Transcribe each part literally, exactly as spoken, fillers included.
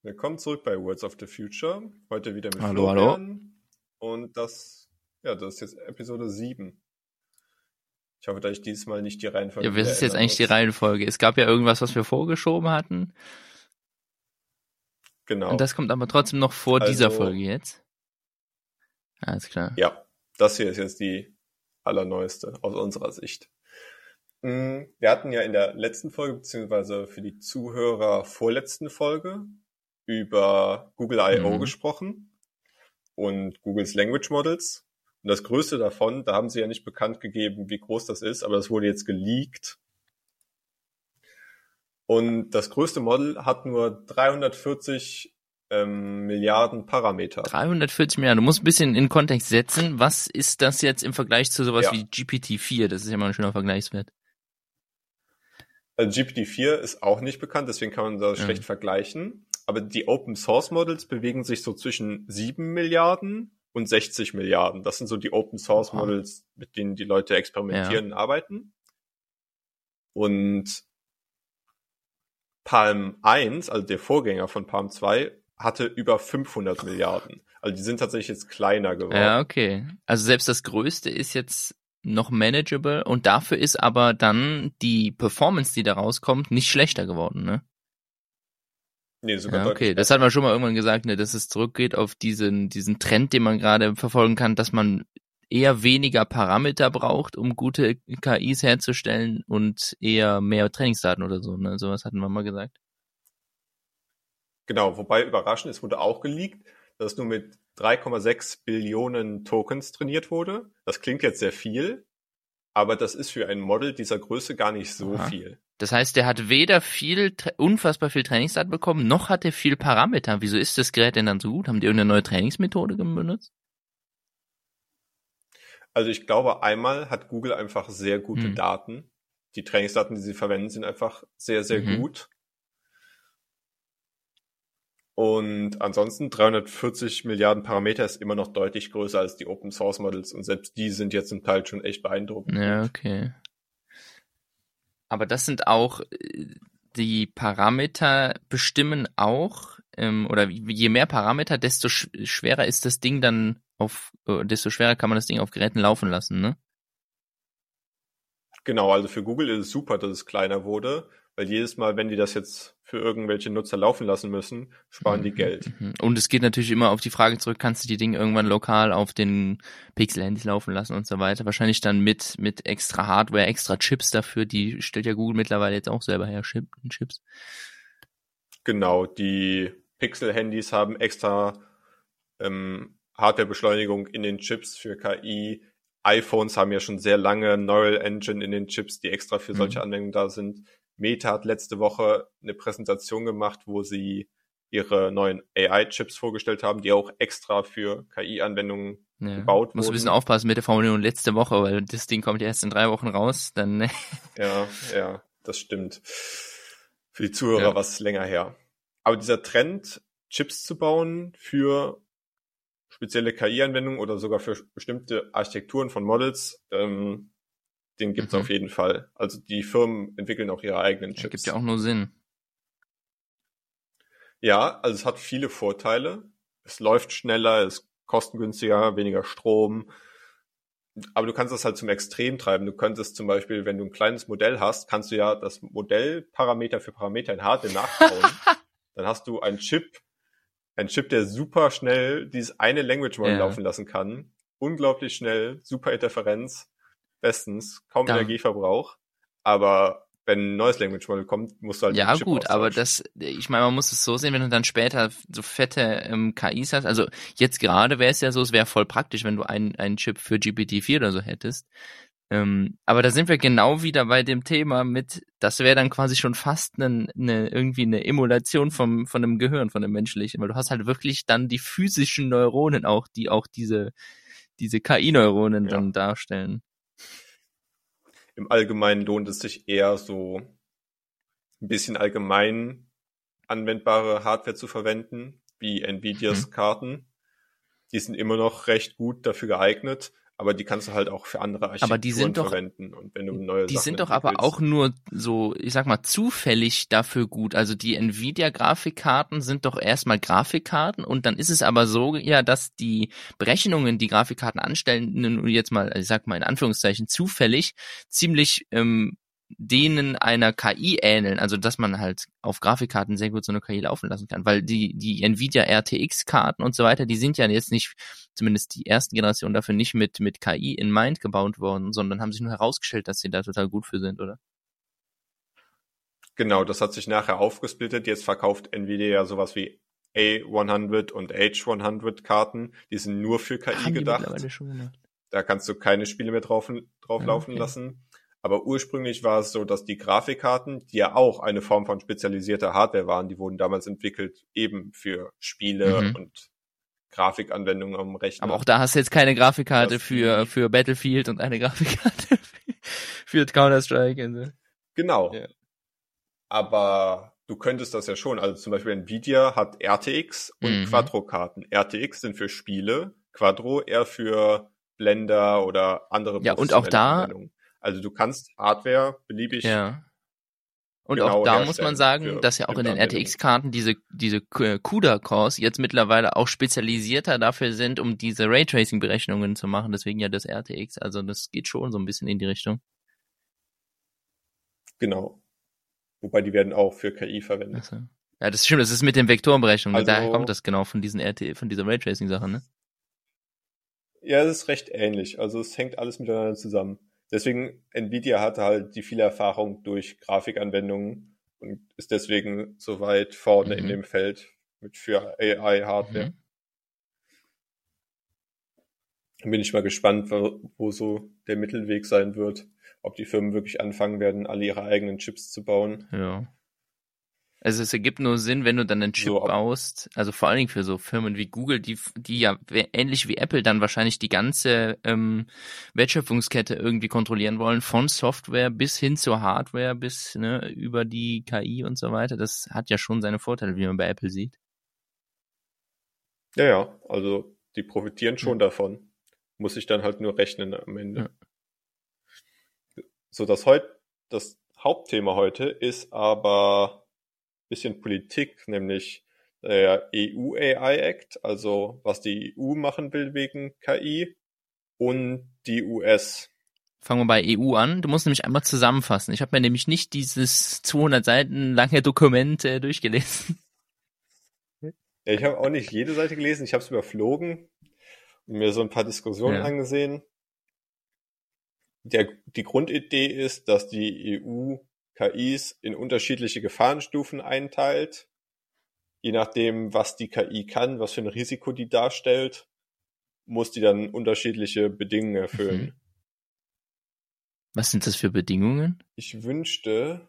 Willkommen zurück bei Words of the Future. Heute wieder mit Hallo, Florian. Und das, ja, das ist jetzt Episode sieben. Ich hoffe, dass ich dieses Mal nicht die Reihenfolge Ja, was wieder ist jetzt ändern eigentlich die muss. Reihenfolge? Es gab ja irgendwas, was wir vorgeschoben hatten. Genau. Und das kommt aber trotzdem noch vor Also, dieser Folge jetzt. Alles klar. Ja, das hier ist jetzt die allerneueste aus unserer Sicht. Wir hatten ja in der letzten Folge, beziehungsweise für die Zuhörer vorletzten Folge, über Google I O Mhm. gesprochen und Googles Language Models. Und das Größte davon, da haben sie ja nicht bekannt gegeben, wie groß das ist, aber das wurde jetzt geleakt. Und das größte Model hat nur dreihundertvierzig ähm, Milliarden Parameter. dreihundertvierzig Milliarden. Du musst ein bisschen in Kontext setzen. Was ist das jetzt im Vergleich zu sowas Ja. wie G P T vier? Das ist ja mal ein schöner Vergleichswert. Also G P T vier ist auch nicht bekannt, deswegen kann man das Ja. schlecht vergleichen. Aber die Open Source Models bewegen sich so zwischen sieben Milliarden und sechzig Milliarden. Das sind so die Open Source Oha. Models, mit denen die Leute experimentieren und arbeiten. Und Palm eins, also der Vorgänger von Palm zwei, hatte über fünfhundert Milliarden. Also die sind tatsächlich jetzt kleiner geworden. Ja, okay. Also selbst das Größte ist jetzt noch manageable und dafür ist aber dann die Performance, die da rauskommt, nicht schlechter geworden, ne? Nee, sogar Ja, deutlich okay. Das besser. hat man schon mal irgendwann gesagt, ne, dass es zurückgeht auf diesen, diesen Trend, den man gerade verfolgen kann, dass man eher weniger Parameter braucht, um gute K Is herzustellen und eher mehr Trainingsdaten oder so, ne? Sowas hatten wir mal gesagt. Genau, wobei überraschend, es wurde auch geleakt, dass es nur mit drei Komma sechs Billionen Tokens trainiert wurde. Das klingt jetzt sehr viel, aber das ist für ein Model dieser Größe gar nicht so Aha. viel. Das heißt, der hat weder viel, tra- unfassbar viel Trainingsdaten bekommen, noch hat er viel Parameter. Wieso ist das Gerät denn dann so gut? Haben die irgendeine neue Trainingsmethode benutzt? Also ich glaube, einmal hat Google einfach sehr gute Hm. Daten. Die Trainingsdaten, die sie verwenden, sind einfach sehr, sehr Mhm. gut. Und ansonsten dreihundertvierzig Milliarden Parameter ist immer noch deutlich größer als die Open Source Models und selbst die sind jetzt zum Teil schon echt beeindruckend. Ja, gut. okay. Aber das sind auch, äh, die Parameter bestimmen auch, ähm, oder wie- je mehr Parameter, desto sch schwerer ist das Ding dann auf, äh, desto schwerer kann man das Ding auf Geräten laufen lassen, ne? Genau, also für Google ist es super, dass es kleiner wurde, weil jedes Mal, wenn die das jetzt für irgendwelche Nutzer laufen lassen müssen, sparen die Mhm, Geld. mhm. Und es geht natürlich immer auf die Frage zurück, kannst du die Dinge irgendwann lokal auf den Pixel-Handys laufen lassen und so weiter. Wahrscheinlich dann mit mit extra Hardware, extra Chips dafür. Die stellt ja Google mittlerweile jetzt auch selber her, Chip, Chips. Genau, die Pixel-Handys haben extra ähm, Hardwarebeschleunigung in den Chips für K I. iPhones haben ja schon sehr lange Neural Engine in den Chips, die extra für solche Mhm. Anwendungen da sind. Meta hat letzte Woche eine Präsentation gemacht, wo sie ihre neuen A I-Chips vorgestellt haben, die auch extra für K I-Anwendungen Ja. gebaut Muss ein bisschen wurden. aufpassen mit der Formulierung letzte Woche, weil das Ding kommt ja erst in drei Wochen raus. Dann Ja, ja, das stimmt. Für die Zuhörer Ja. was länger her. Aber dieser Trend, Chips zu bauen für spezielle K I-Anwendungen oder sogar für bestimmte Architekturen von Models, ähm, den gibt's Mhm. auf jeden Fall. Also die Firmen entwickeln auch ihre eigenen Ja, Chips. gibt ja auch nur Sinn. Ja, also es hat viele Vorteile. Es läuft schneller, es ist kostengünstiger, weniger Strom. Aber du kannst das halt zum Extrem treiben. Du könntest zum Beispiel, wenn du ein kleines Modell hast, kannst du ja das Modell Parameter für Parameter in Hardware nachbauen. Dann hast du einen Chip, ein Chip, der super schnell dieses eine Language Model Ja. laufen lassen kann. Unglaublich schnell, super Interferenz, bestens, kaum Da- Energieverbrauch. Aber wenn ein neues Language Model kommt, musst du halt Ja den Chip gut, aber austauschen. das, ich meine, man muss es so sehen, wenn du dann später so fette ähm, K Is hast, also jetzt gerade wäre es ja so, es wäre voll praktisch, wenn du einen, einen Chip für G P T vier oder so hättest. Ähm, aber da sind wir genau wieder bei dem Thema mit, das wäre dann quasi schon fast eine, eine, irgendwie eine Emulation vom, von dem Gehirn, von dem menschlichen, weil du hast halt wirklich dann die physischen Neuronen auch, die auch diese, diese K I-Neuronen Ja. dann darstellen. Im Allgemeinen lohnt es sich eher so ein bisschen allgemein anwendbare Hardware zu verwenden, wie Nvidias Mhm. Karten. Die sind immer noch recht gut dafür geeignet, aber die kannst du halt auch für andere Architekturen aber die sind doch, verwenden. Und wenn du neue die Sachen sind doch aber auch nur so, ich sag mal, zufällig dafür gut. Also die Nvidia-Grafikkarten sind doch erstmal Grafikkarten und dann ist es aber so, ja, dass die Berechnungen, die Grafikkarten anstellen, nun jetzt mal, ich sag mal in Anführungszeichen, zufällig ziemlich ähm, denen einer K I ähneln, also dass man halt auf Grafikkarten sehr gut so eine K I laufen lassen kann, weil die die Nvidia R T X-Karten und so weiter, die sind ja jetzt nicht, zumindest die ersten Generationen dafür nicht mit mit K I in Mind gebaut worden, sondern haben sich nur herausgestellt, dass sie da total gut für sind, oder? Genau, das hat sich nachher aufgesplittet. Jetzt verkauft Nvidia ja sowas wie A hundert und H hundert Karten, die sind nur für K I Haben die gedacht. mittlerweile schon gemacht. Da kannst du keine Spiele mehr drauf, drauf Ah, laufen okay. lassen. Aber ursprünglich war es so, dass die Grafikkarten, die ja auch eine Form von spezialisierter Hardware waren, die wurden damals entwickelt eben für Spiele Mhm. und Grafikanwendungen am Rechner. Aber auch da hast du jetzt keine Grafikkarte Dass für die- für Battlefield und eine Grafikkarte für Counter-Strike und so. Genau. Ja. Aber du könntest das ja schon. Also zum Beispiel Nvidia hat R T X und Mhm. Quadro-Karten. R T X sind für Spiele, Quadro eher für Blender oder andere Ja, und auch professionelle da- Anwendungen. Also du kannst Hardware beliebig Ja. Und genau auch da muss man herstellen sagen, für dass ja auch in den bestimmte R T X-Karten diese diese äh, CUDA-Cores jetzt mittlerweile auch spezialisierter dafür sind, um diese Raytracing-Berechnungen zu machen. Deswegen ja das R T X. Also das geht schon so ein bisschen in die Richtung. Genau. Wobei die werden auch für K I verwendet. Also, ja, das stimmt. Das ist mit den Vektorenberechnungen. Also- Daher kommt das genau von diesen R T, von dieser Raytracing-Sache, ne? Ja, es ist recht ähnlich. Also es hängt alles miteinander zusammen. Deswegen, Nvidia hatte halt die viele Erfahrung durch Grafikanwendungen und ist deswegen so weit vorne Mhm. in dem Feld mit für A I-Hardware. Mhm. Bin ich mal gespannt, wo, wo so der Mittelweg sein wird. Ob die Firmen wirklich anfangen werden, alle ihre eigenen Chips zu bauen. Ja. Also es ergibt nur Sinn, wenn du dann einen Chip So, ob- baust, also vor allen Dingen für so Firmen wie Google, die die ja we- ähnlich wie Apple dann wahrscheinlich die ganze ähm, Wertschöpfungskette irgendwie kontrollieren wollen, von Software bis hin zur Hardware, bis ne, über die K I und so weiter. Das hat ja schon seine Vorteile, wie man bei Apple sieht. Ja, ja, also die profitieren schon Mhm. davon. Muss ich dann halt nur rechnen am Ende. Ja. So, das heute, das Hauptthema heute ist aber ein bisschen Politik, nämlich der E U A I Act, also was die E U machen will wegen K I und die U S. Fangen wir bei E U an. Du musst nämlich einmal zusammenfassen. Ich habe mir nämlich nicht dieses zweihundert Seiten lange Dokument äh, durchgelesen. Ja, ich habe auch nicht jede Seite gelesen, ich habe es überflogen und mir so ein paar Diskussionen Ja. angesehen. Der, die Grundidee ist, dass die E U K Is in unterschiedliche Gefahrenstufen einteilt, je nachdem, was die K I kann, was für ein Risiko die darstellt, muss die dann unterschiedliche Bedingungen erfüllen. Mhm. Was sind das für Bedingungen? Ich wünschte,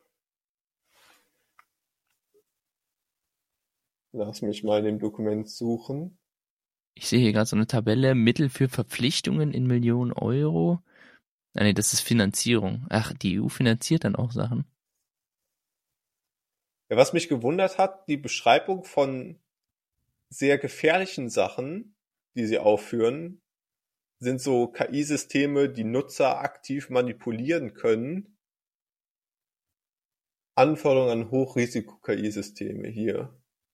lass mich mal in dem Dokument suchen. Ich sehe hier gerade so eine Tabelle, Mittel für Verpflichtungen in Millionen Euro. Ah, nee, das ist Finanzierung. Ach, die E U finanziert dann auch Sachen. Ja, was mich gewundert hat, die Beschreibung von sehr gefährlichen Sachen, die sie aufführen, sind so K I-Systeme, die Nutzer aktiv manipulieren können. Anforderungen an Hochrisiko-K I-Systeme hier.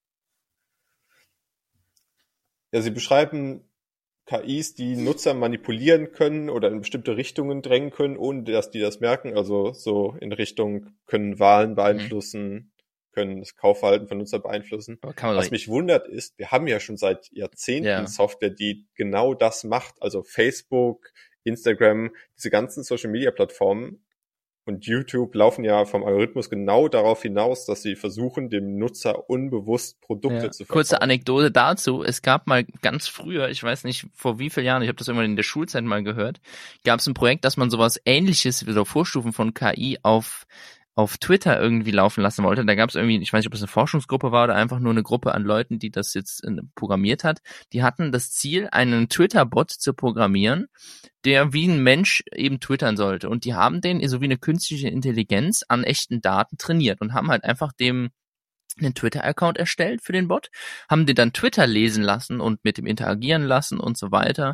Ja, sie beschreiben K Is, die Nutzer manipulieren können oder in bestimmte Richtungen drängen können, ohne dass die das merken. Also so in Richtung können Wahlen beeinflussen, können das Kaufverhalten von Nutzern beeinflussen. Aber kann man Was doch, mich wundert ist, wir haben ja schon seit Jahrzehnten Ja. Software, die genau das macht. Also Facebook, Instagram, diese ganzen Social-Media-Plattformen und YouTube laufen ja vom Algorithmus genau darauf hinaus, dass sie versuchen, dem Nutzer unbewusst Produkte ja. zu verkaufen. Kurze Anekdote dazu. Es gab mal ganz früher, ich weiß nicht vor wie vielen Jahren, ich habe das irgendwann in der Schulzeit mal gehört, gab es ein Projekt, dass man sowas Ähnliches, wie so Vorstufen von K I auf auf Twitter irgendwie laufen lassen wollte. Da gab es irgendwie, ich weiß nicht, ob es eine Forschungsgruppe war oder einfach nur eine Gruppe an Leuten, die das jetzt äh, programmiert hat. Die hatten das Ziel, einen Twitter-Bot zu programmieren, der wie ein Mensch eben twittern sollte. Und die haben den so wie eine künstliche Intelligenz an echten Daten trainiert und haben halt einfach dem einen Twitter-Account erstellt für den Bot, haben den dann Twitter lesen lassen und mit dem interagieren lassen und so weiter.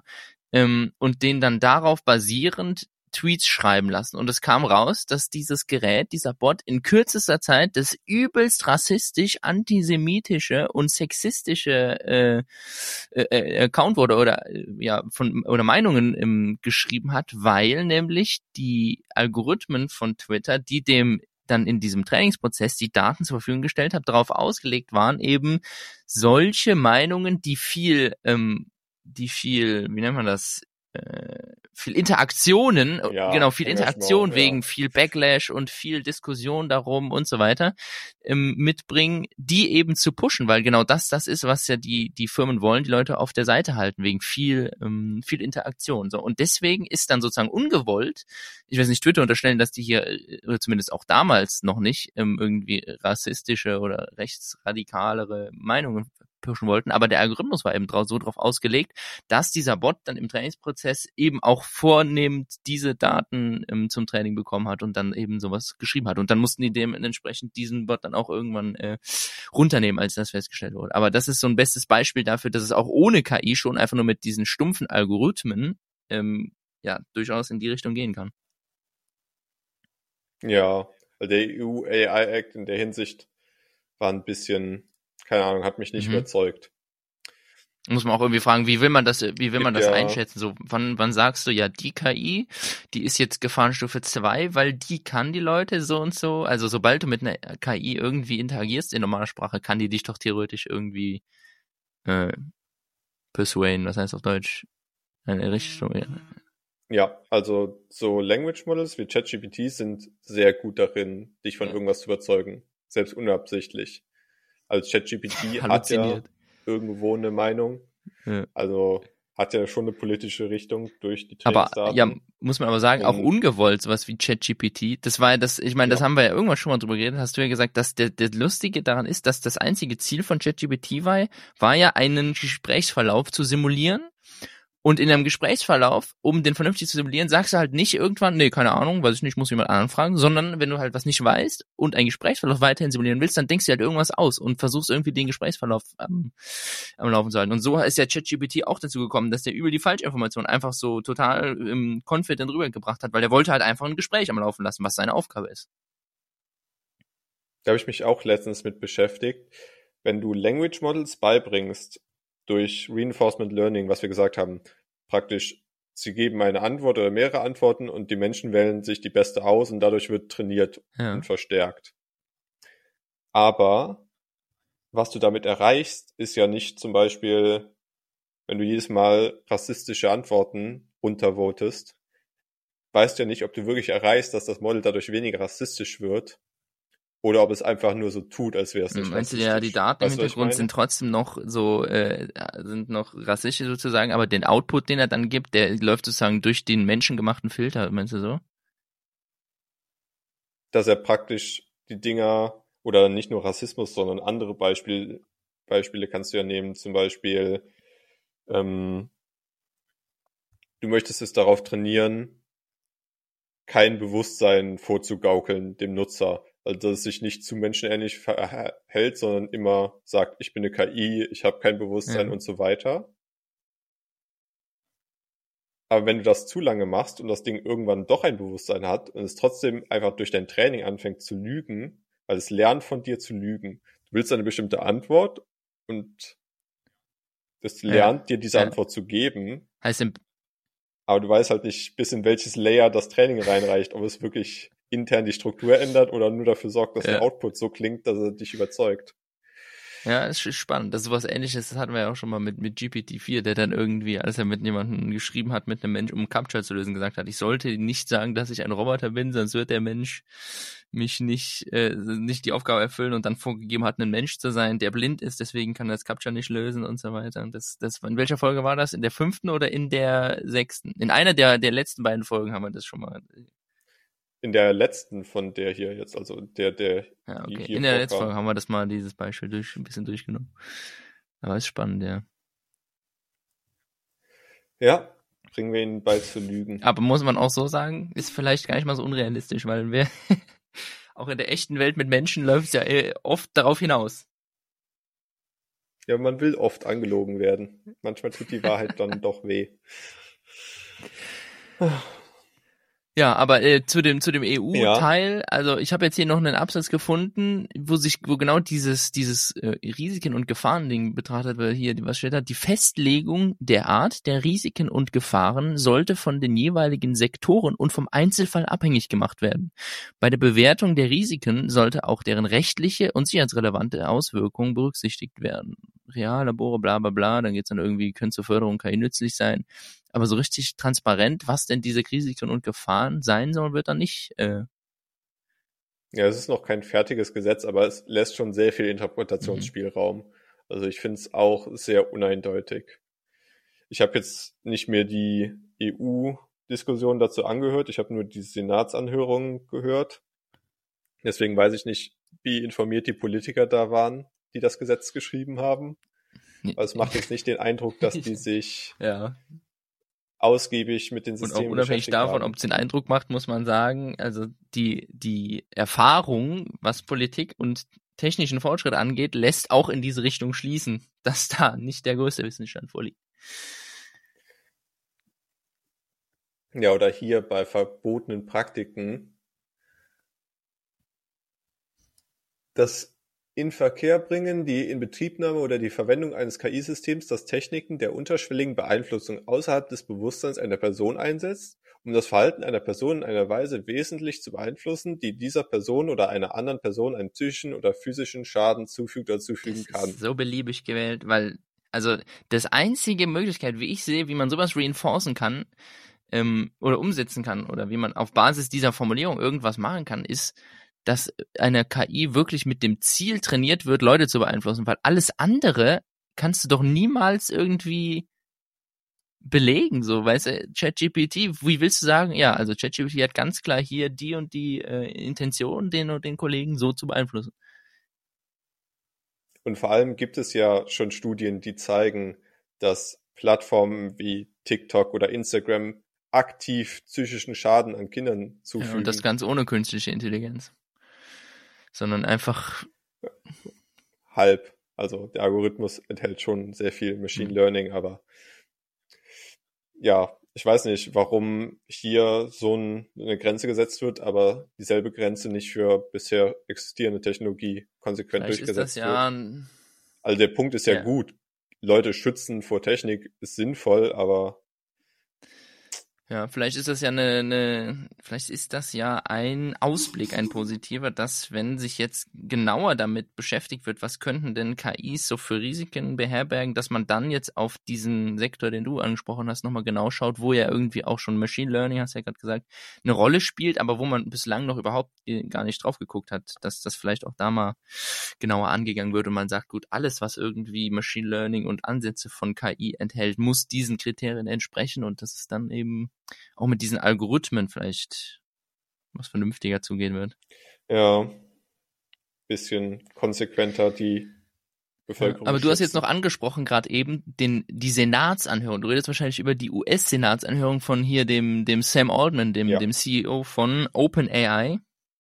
ähm, und den dann darauf basierend Tweets schreiben lassen. Und es kam raus, dass dieses Gerät, dieser Bot in kürzester Zeit das übelst rassistisch, antisemitische und sexistische äh, äh, Account wurde oder äh, ja von oder Meinungen ähm, geschrieben hat, weil nämlich die Algorithmen von Twitter, die dem dann in diesem Trainingsprozess die Daten zur Verfügung gestellt haben, darauf ausgelegt waren, eben solche Meinungen, die viel, ähm, die viel, wie nennt man das, äh, viel Interaktionen, Ja, genau, viel Engagement, Interaktion ja. wegen viel Backlash und viel Diskussion darum und so weiter ähm, mitbringen, die eben zu pushen, weil genau das das ist, was ja die die Firmen wollen, die Leute auf der Seite halten, wegen viel ähm, viel Interaktion. So, und deswegen ist dann sozusagen ungewollt, ich weiß nicht, Twitter unterstellen, dass die hier, oder zumindest auch damals noch nicht, ähm, irgendwie rassistische oder rechtsradikalere Meinungen pushen wollten, aber der Algorithmus war eben drauf, so drauf ausgelegt, dass dieser Bot dann im Trainingsprozess eben auch vornehmend diese Daten ähm, zum Training bekommen hat und dann eben sowas geschrieben hat. Und dann mussten die dementsprechend diesen Bot dann auch irgendwann äh, runternehmen, als das festgestellt wurde. Aber das ist so ein bestes Beispiel dafür, dass es auch ohne K I schon einfach nur mit diesen stumpfen Algorithmen ähm, ja durchaus in die Richtung gehen kann. Ja, weil der E U A I Act in der Hinsicht war ein bisschen, keine Ahnung, hat mich nicht Mhm. überzeugt. Muss man auch irgendwie fragen, wie will man das, wie will man das Ja. einschätzen? So, wann, wann sagst du, ja, die K I, die ist jetzt Gefahrenstufe zwei, weil die kann die Leute so und so. Also sobald du mit einer K I irgendwie interagierst in normaler Sprache, kann die dich doch theoretisch irgendwie äh, persuaden, was heißt auf Deutsch? Eine Richtung. Ja. Ja, also so Language Models wie ChatGPT sind sehr gut darin, dich von Ja. irgendwas zu überzeugen, selbst unabsichtlich. Also ChatGPT hat ja Halluziniert. irgendwo eine Meinung, Ja. also hat ja schon eine politische Richtung durch die Aber Trainingsdaten. ja, muss man aber sagen, auch Und- ungewollt, sowas wie ChatGPT. Das war ja das, ich meine, das Ja. haben wir ja irgendwann schon mal drüber geredet, hast du ja gesagt, dass der, der Lustige daran ist, dass das einzige Ziel von ChatGPT war, war ja einen Gesprächsverlauf zu simulieren. Und in einem Gesprächsverlauf, um den vernünftig zu simulieren, sagst du halt nicht irgendwann, nee, keine Ahnung, weiß ich nicht, muss jemand anderen fragen, sondern wenn du halt was nicht weißt und einen Gesprächsverlauf weiterhin simulieren willst, dann denkst du halt irgendwas aus und versuchst irgendwie den Gesprächsverlauf am, am Laufen zu halten. Und so ist ja ChatGPT auch dazu gekommen, dass der übel die Falschinformation einfach so total ähm, confident rübergebracht hat, weil der wollte halt einfach ein Gespräch am Laufen lassen, was seine Aufgabe ist. Da habe ich mich auch letztens mit beschäftigt. Wenn du Language Models beibringst, durch Reinforcement Learning, was wir gesagt haben, praktisch, sie geben eine Antwort oder mehrere Antworten und die Menschen wählen sich die beste aus und dadurch wird trainiert Ja. und verstärkt. Aber was du damit erreichst, ist ja nicht zum Beispiel, wenn du jedes Mal rassistische Antworten runtervotest, weißt du ja nicht, ob du wirklich erreichst, dass das Model dadurch weniger rassistisch wird. Oder ob es einfach nur so tut, als wäre es nicht Meinst du, rassistisch. ja, die Daten im Weißt du, was ich Hintergrund meine? sind trotzdem noch so, äh, sind noch rassistisch sozusagen, aber den Output, den er dann gibt, der läuft sozusagen durch den menschengemachten Filter, meinst du so? Dass er praktisch die Dinger, oder nicht nur Rassismus, sondern andere Beispiele, Beispiele kannst du ja nehmen, zum Beispiel, ähm, du möchtest es darauf trainieren, kein Bewusstsein vorzugaukeln dem Nutzer. Also dass es sich nicht zu menschenähnlich verhält, sondern immer sagt, ich bin eine K I, ich habe kein Bewusstsein Ja. und so weiter. Aber wenn du das zu lange machst und das Ding irgendwann doch ein Bewusstsein hat und es trotzdem einfach durch dein Training anfängt zu lügen, weil es lernt von dir zu lügen. Du willst eine bestimmte Antwort und es lernt dir diese Ja. Antwort zu geben, Heißt im, aber du weißt halt nicht, bis in welches Layer das Training reinreicht, ob es wirklich intern die Struktur ändert oder nur dafür sorgt, dass Ja. der Output so klingt, dass er dich überzeugt. ja, ist schon spannend. Das ist sowas Ähnliches, das hatten wir ja auch schon mal mit, mit G P T vier, der dann irgendwie, als er mit jemandem geschrieben hat, mit einem Mensch, um Captcha zu lösen, gesagt hat, ich sollte nicht sagen, dass ich ein Roboter bin, sonst wird der Mensch mich nicht, äh, nicht die Aufgabe erfüllen und dann vorgegeben hat, ein Mensch zu sein, der blind ist, deswegen kann er das Captcha nicht lösen und so weiter. Und das, das, in welcher Folge war das? In der fünften oder in der sechsten? In einer der, der letzten beiden Folgen haben wir das schon mal. In der letzten von der hier jetzt, also der, der Ja, die okay. hier In der letzten vorkam. Folge haben wir das mal, dieses Beispiel durch, ein bisschen durchgenommen. Aber ist spannend, ja. Ja, bringen wir ihn bald zu lügen. Aber muss man auch so sagen, ist vielleicht gar nicht mal so unrealistisch, weil wir auch in der echten Welt mit Menschen läuft es ja äh, oft darauf hinaus. Ja, man will oft angelogen werden. Manchmal tut die Wahrheit dann doch weh. Ja, aber äh, zu dem zu dem E U-Teil, Ja. also ich habe jetzt hier noch einen Absatz gefunden, wo sich wo genau dieses dieses äh, Risiken und Gefahren-Ding betrachtet wird. Hier, was steht da? Die Festlegung der Art der Risiken und Gefahren sollte von den jeweiligen Sektoren und vom Einzelfall abhängig gemacht werden. Bei der Bewertung der Risiken sollte auch deren rechtliche und sicherheitsrelevante Auswirkungen berücksichtigt werden. Real, Labore, bla bla bla, dann geht's dann irgendwie, können zur Förderung K I nützlich sein. Aber so richtig transparent, was denn diese Risiken und Gefahren sein sollen, wird dann nicht. Äh Ja, es ist noch kein fertiges Gesetz, aber es lässt schon sehr viel mhm. Interpretationsspielraum. Also ich finde es auch sehr uneindeutig. Ich habe jetzt nicht mehr die E U-Diskussion dazu angehört, ich habe nur die Senatsanhörungen gehört. Deswegen weiß ich nicht, wie informiert die Politiker da waren, die das Gesetz geschrieben haben. Aber es macht jetzt nicht den Eindruck, dass die sich ja. ausgiebig mit den Und auch Systemen unabhängig beschäftigt davon, haben. ob es den Eindruck macht, muss man sagen, also die die Erfahrung, was Politik und technischen Fortschritt angeht, lässt auch in diese Richtung schließen, dass da nicht der größte Wissensstand vorliegt. Ja, oder hier bei verbotenen Praktiken. Das Inverkehrbringen, die Inbetriebnahme oder die Verwendung eines K I-Systems, das Techniken der unterschwelligen Beeinflussung außerhalb des Bewusstseins einer Person einsetzt, um das Verhalten einer Person in einer Weise wesentlich zu beeinflussen, die dieser Person oder einer anderen Person einen psychischen oder physischen Schaden zufügt oder zufügen Das kann. ist so beliebig gewählt, weil, also das einzige Möglichkeit, wie ich sehe, wie man sowas reinforcen kann ähm, oder umsetzen kann oder wie man auf Basis dieser Formulierung irgendwas machen kann, ist, dass eine K I wirklich mit dem Ziel trainiert wird, Leute zu beeinflussen, weil alles andere kannst du doch niemals irgendwie belegen, so, weißt du, ChatGPT, wie willst du sagen, ja, also ChatGPT hat ganz klar hier die und die äh, Intention, den und den Kollegen so zu beeinflussen. Und vor allem gibt es ja schon Studien, die zeigen, dass Plattformen wie TikTok oder Instagram aktiv psychischen Schaden an Kindern zufügen. Ja, und das ganz ohne künstliche Intelligenz. Sondern einfach halb. Also der Algorithmus enthält schon sehr viel Machine Mhm. Learning, aber ja, ich weiß nicht, warum hier so ein, eine Grenze gesetzt wird, aber dieselbe Grenze nicht für bisher existierende Technologie konsequent vielleicht ist das durchgesetzt ja wird. ein, Also der Punkt ist ja, ja. gut. Leute schützen vor Technik ist sinnvoll, aber Ja, vielleicht ist das ja eine, eine, vielleicht ist das ja ein Ausblick, ein positiver, dass, wenn sich jetzt genauer damit beschäftigt wird, was könnten denn K Is so für Risiken beherbergen, dass man dann jetzt auf diesen Sektor, den du angesprochen hast, nochmal genau schaut, wo ja irgendwie auch schon Machine Learning, hast du ja gerade gesagt, eine Rolle spielt, aber wo man bislang noch überhaupt gar nicht drauf geguckt hat, dass das vielleicht auch da mal genauer angegangen wird und man sagt, gut, alles, was irgendwie Machine Learning und Ansätze von K I enthält, muss diesen Kriterien entsprechen und das ist dann eben auch mit diesen Algorithmen vielleicht was vernünftiger zugehen wird. ja, bisschen konsequenter die Bevölkerung ja, aber du hast jetzt schützen. noch angesprochen, gerade eben, den, die Senatsanhörung. Du redest wahrscheinlich über die U S-Senatsanhörung von hier dem, dem Sam Altman, dem, Ja. dem C E O von OpenAI.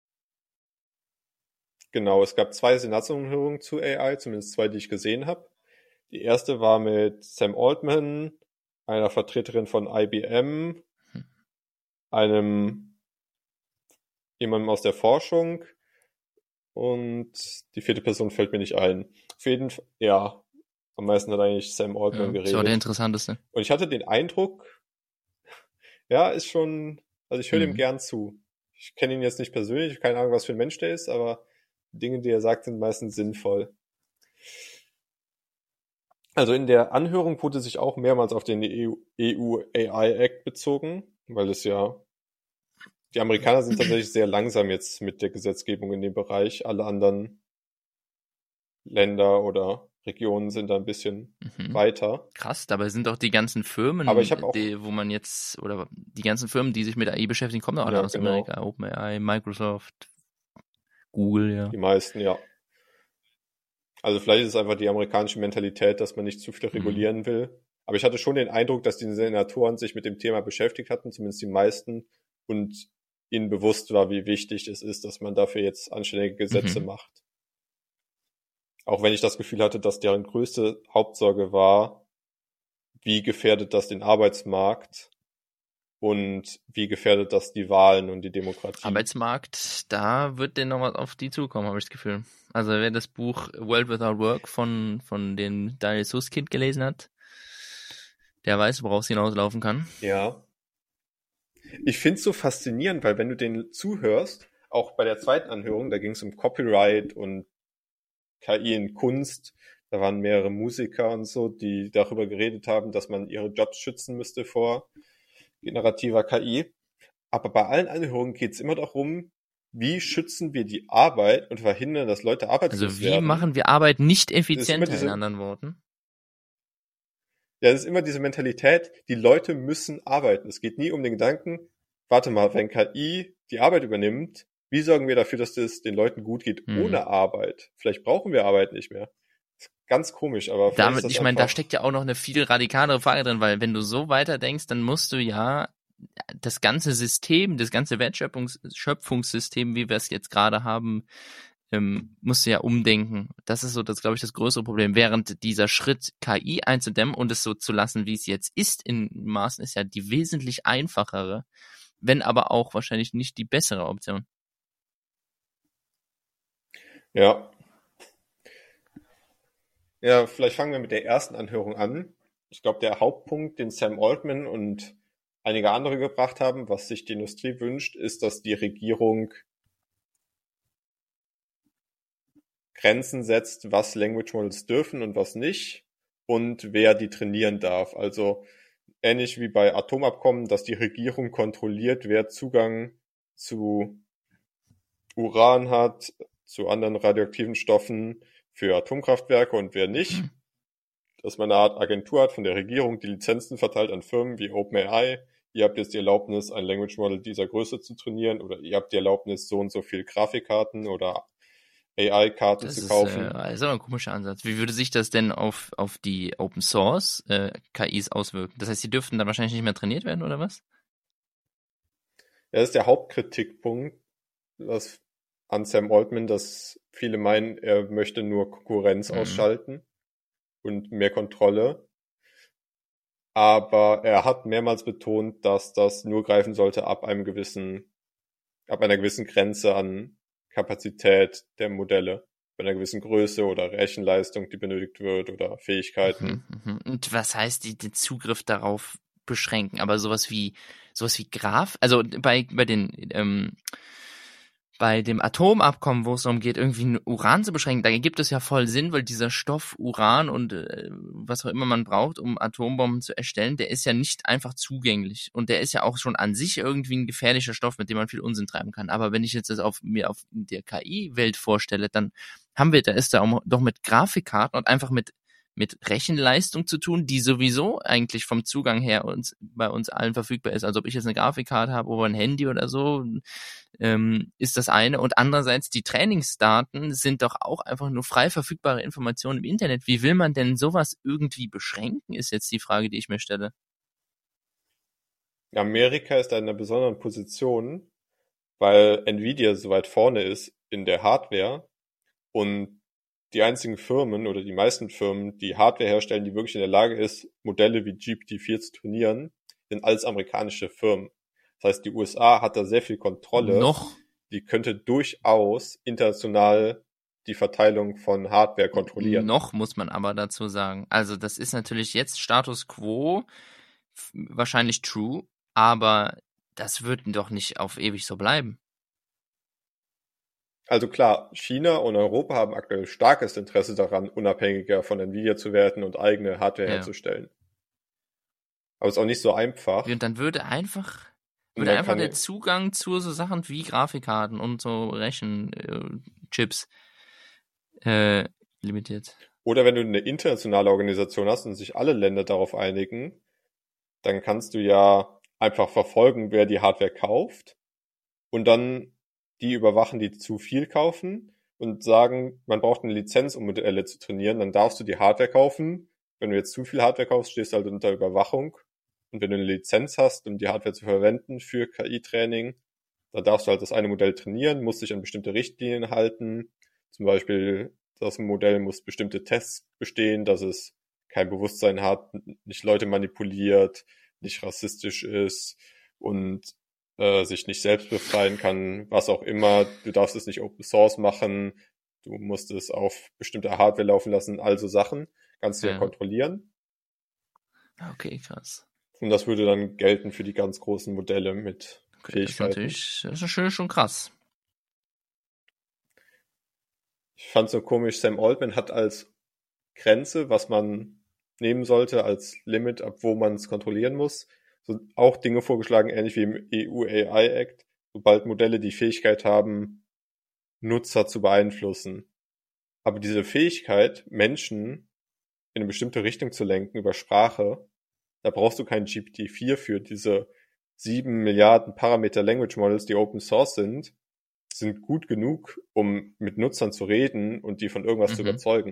Genau, es gab zwei Senatsanhörungen zu A I, zumindest zwei, die ich gesehen habe. Die erste war mit Sam Altman, einer Vertreterin von I B M, einem jemandem aus der Forschung und die vierte Person fällt mir nicht ein. Auf jeden Fall, ja, am meisten hat eigentlich Sam Altman Ja, geredet. das war der interessanteste. Und ich hatte den Eindruck, ja, ist schon, also ich höre Mhm. dem gern zu. Ich kenne ihn jetzt nicht persönlich, keine Ahnung, was für ein Mensch der ist, aber die Dinge, die er sagt, sind meistens sinnvoll. Also in der Anhörung wurde sich auch mehrmals auf den E U A I Act bezogen, weil es ja, die Amerikaner sind tatsächlich sehr langsam jetzt mit der Gesetzgebung in dem Bereich. Alle anderen Länder oder Regionen sind da ein bisschen Mhm. weiter. Krass, dabei sind doch die ganzen Firmen, Aber ich habe auch, die, wo man jetzt, oder die ganzen Firmen, die sich mit A I beschäftigen, kommen doch alle ja, aus genau, Amerika. OpenAI, Microsoft, Google, ja. die meisten, ja. Also vielleicht ist es einfach die amerikanische Mentalität, dass man nicht zu viel Mhm. regulieren will. Aber ich hatte schon den Eindruck, dass die Senatoren sich mit dem Thema beschäftigt hatten, zumindest die meisten, und ihnen bewusst war, wie wichtig es ist, dass man dafür jetzt anständige Gesetze Mhm. macht. Auch wenn ich das Gefühl hatte, dass deren größte Hauptsorge war, wie gefährdet das den Arbeitsmarkt und wie gefährdet das die Wahlen und die Demokratie? Arbeitsmarkt, da wird denn noch was auf die zukommen, habe ich das Gefühl. Also wer das Buch World Without Work von, von dem Daniel Susskind gelesen hat, der weiß, worauf es hinauslaufen kann. Ja. Ich finde es so faszinierend, weil wenn du denen zuhörst, auch bei der zweiten Anhörung, da ging es um Copyright und K I in Kunst, da waren mehrere Musiker und so, die darüber geredet haben, dass man ihre Jobs schützen müsste vor generativer K I. Aber bei allen Anhörungen geht es immer darum, wie schützen wir die Arbeit und verhindern, dass Leute arbeitslos werden. Also wie werden. machen wir Arbeit nicht effizienter, diese, in anderen Worten? Ja, das ist immer diese Mentalität, die Leute müssen arbeiten. Es geht nie um den Gedanken, warte mal, wenn K I die Arbeit übernimmt, wie sorgen wir dafür, dass es den Leuten gut geht Hm. ohne Arbeit? Vielleicht brauchen wir Arbeit nicht mehr. Das ist ganz komisch, aber vielleicht Damit, ist das ich meine, da einfach- steckt ja auch noch eine viel radikalere Frage drin, weil wenn du so weiterdenkst, dann musst du ja das ganze System, das ganze Wertschöpfungssystem, wie wir es jetzt gerade haben, ähm, musst du ja umdenken. Das ist so, das glaube ich, das größere Problem. Während dieser Schritt, K I einzudämmen und es so zu lassen, wie es jetzt ist in Maßen, ist ja die wesentlich einfachere, wenn aber auch wahrscheinlich nicht die bessere Option. Ja. Ja, vielleicht fangen wir mit der ersten Anhörung an. Ich glaube, der Hauptpunkt, den Sam Altman und einige andere gebracht haben, was sich die Industrie wünscht, ist, dass die Regierung Grenzen setzt, was Language Models dürfen und was nicht und wer die trainieren darf. Also ähnlich wie bei Atomabkommen, dass die Regierung kontrolliert, wer Zugang zu Uran hat, zu anderen radioaktiven Stoffen für Atomkraftwerke und wer nicht. Mhm. Dass man eine Art Agentur hat von der Regierung, die Lizenzen verteilt an Firmen wie OpenAI. Ihr habt jetzt die Erlaubnis, ein Language Model dieser Größe zu trainieren oder ihr habt die Erlaubnis, so und so viel Grafikkarten oder A I-Karten Das zu ist, kaufen. äh, das ist aber ein komischer Ansatz. Wie würde sich das denn auf, auf die Open Source äh, K Is auswirken? Das heißt, die dürften dann wahrscheinlich nicht mehr trainiert werden, oder was? Ja, das ist der Hauptkritikpunkt das an Sam Altman, dass viele meinen, er möchte nur Konkurrenz Mhm. ausschalten und mehr Kontrolle. Aber er hat mehrmals betont, dass das nur greifen sollte ab einem gewissen, ab einer gewissen Grenze an Kapazität der Modelle, bei einer gewissen Größe oder Rechenleistung, die benötigt wird oder Fähigkeiten. Mhm, mhm. Und was heißt die, den Zugriff darauf beschränken? Aber sowas wie sowas wie Graph, also bei bei den ähm, bei dem Atomabkommen, wo es darum geht, irgendwie ein Uran zu beschränken, da gibt es ja voll Sinn, weil dieser Stoff Uran und äh, was auch immer man braucht, um Atombomben zu erstellen, der ist ja nicht einfach zugänglich und der ist ja auch schon an sich irgendwie ein gefährlicher Stoff, mit dem man viel Unsinn treiben kann. Aber wenn ich jetzt das auf mir auf der K I-Welt vorstelle, dann haben wir, da ist da auch doch mit Grafikkarten und einfach mit mit Rechenleistung zu tun, die sowieso eigentlich vom Zugang her uns bei uns allen verfügbar ist. Also ob ich jetzt eine Grafikkarte habe oder ein Handy oder so, ähm, ist das eine. Und andererseits, die Trainingsdaten sind doch auch einfach nur frei verfügbare Informationen im Internet. Wie will man denn sowas irgendwie beschränken, ist jetzt die Frage, die ich mir stelle. Amerika ist da in einer besonderen Position, weil Nvidia so weit vorne ist in der Hardware und die einzigen Firmen oder die meisten Firmen, die Hardware herstellen, die wirklich in der Lage ist, Modelle wie G P T vier zu trainieren, sind alles amerikanische Firmen. Das heißt, die U S A hat da sehr viel Kontrolle. Noch. Die könnte durchaus international die Verteilung von Hardware kontrollieren. Noch muss man aber dazu sagen. Also das ist natürlich jetzt Status Quo, f- wahrscheinlich true, aber das wird doch nicht auf ewig so bleiben. Also klar, China und Europa haben aktuell starkes Interesse daran, unabhängiger von Nvidia zu werden und eigene Hardware Ja. herzustellen. Aber es ist auch nicht so einfach. Und dann würde einfach, Und würde man einfach kann der ja- Zugang zu so Sachen wie Grafikkarten und so Rechenchips äh, limitiert. Oder wenn du eine internationale Organisation hast und sich alle Länder darauf einigen, dann kannst du ja einfach verfolgen, wer die Hardware kauft und dann die überwachen, die zu viel kaufen und sagen, man braucht eine Lizenz, um Modelle zu trainieren, dann darfst du die Hardware kaufen. Wenn du jetzt zu viel Hardware kaufst, stehst du halt unter Überwachung. Und wenn du eine Lizenz hast, um die Hardware zu verwenden für K I-Training, dann darfst du halt das eine Modell trainieren, musst dich an bestimmte Richtlinien halten. Zum Beispiel, das Modell muss bestimmte Tests bestehen, dass es kein Bewusstsein hat, nicht Leute manipuliert, nicht rassistisch ist und äh, sich nicht selbst befreien kann, was auch immer. Du darfst es nicht Open Source machen, du musst es auf bestimmter Hardware laufen lassen, also Sachen kannst du ja, Ja. kontrollieren. Okay, krass. Und das würde dann gelten für die ganz großen Modelle mit Okay, das ist Fähigkeiten. natürlich, das ist schon, schon krass. Ich fand so komisch, Sam Altman hat als Grenze, was man nehmen sollte, als Limit, ab wo man es kontrollieren muss, so auch Dinge vorgeschlagen, ähnlich wie im E U A I Act, sobald Modelle die Fähigkeit haben, Nutzer zu beeinflussen. Aber diese Fähigkeit, Menschen in eine bestimmte Richtung zu lenken über Sprache, da brauchst du kein G P T vier für. Diese sieben Milliarden Parameter Language Models, die Open Source sind, sind gut genug, um mit Nutzern zu reden und die von irgendwas Mhm. zu überzeugen.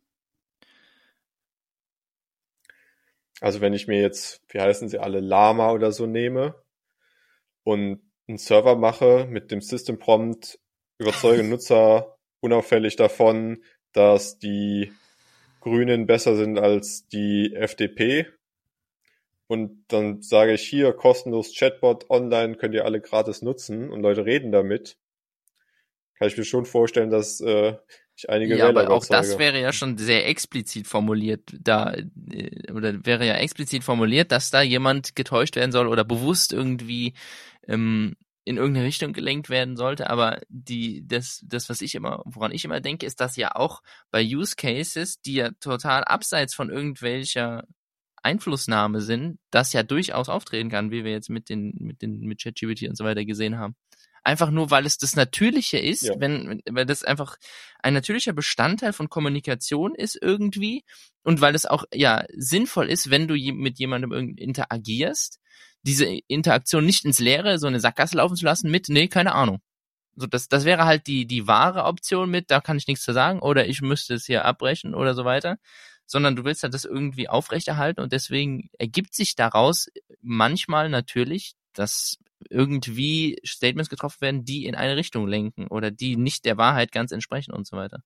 Also wenn ich mir jetzt, wie heißen sie alle, Llama oder so nehme und einen Server mache mit dem System Prompt, überzeuge Nutzer unauffällig davon, dass die Grünen besser sind als die F D P, und dann sage ich hier, kostenlos Chatbot online, könnt ihr alle gratis nutzen, und Leute reden damit, kann ich mir schon vorstellen, dass äh, ich einige Ja, Wähler aber auch das überzeuge. wäre ja schon sehr explizit formuliert, da äh, oder wäre ja explizit formuliert, dass da jemand getäuscht werden soll oder bewusst irgendwie ähm, in irgendeine Richtung gelenkt werden sollte. Aber die das das was ich immer woran ich immer denke, ist, dass ja auch bei Use Cases, die ja total abseits von irgendwelcher Einflussnahme sind, das ja durchaus auftreten kann, wie wir jetzt mit den mit den mit ChatGPT und so weiter gesehen haben. Einfach nur, weil es das Natürliche ist, Ja. wenn, weil das einfach ein natürlicher Bestandteil von Kommunikation ist irgendwie, und weil es auch, ja, sinnvoll ist, wenn du je, mit jemandem irgendwie interagierst, diese Interaktion nicht ins Leere, so eine Sackgasse laufen zu lassen mit, nee, keine Ahnung. So, das, das wäre halt die, die wahre Option mit, da kann ich nichts zu sagen, oder ich müsste es hier abbrechen oder so weiter, sondern du willst halt das irgendwie aufrechterhalten, und deswegen ergibt sich daraus manchmal natürlich, dass irgendwie Statements getroffen werden, die in eine Richtung lenken oder die nicht der Wahrheit ganz entsprechen und so weiter.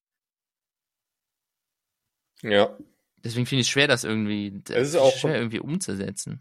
Ja. Deswegen finde ich es schwer, das irgendwie, Es ist auch schwer irgendwie umzusetzen.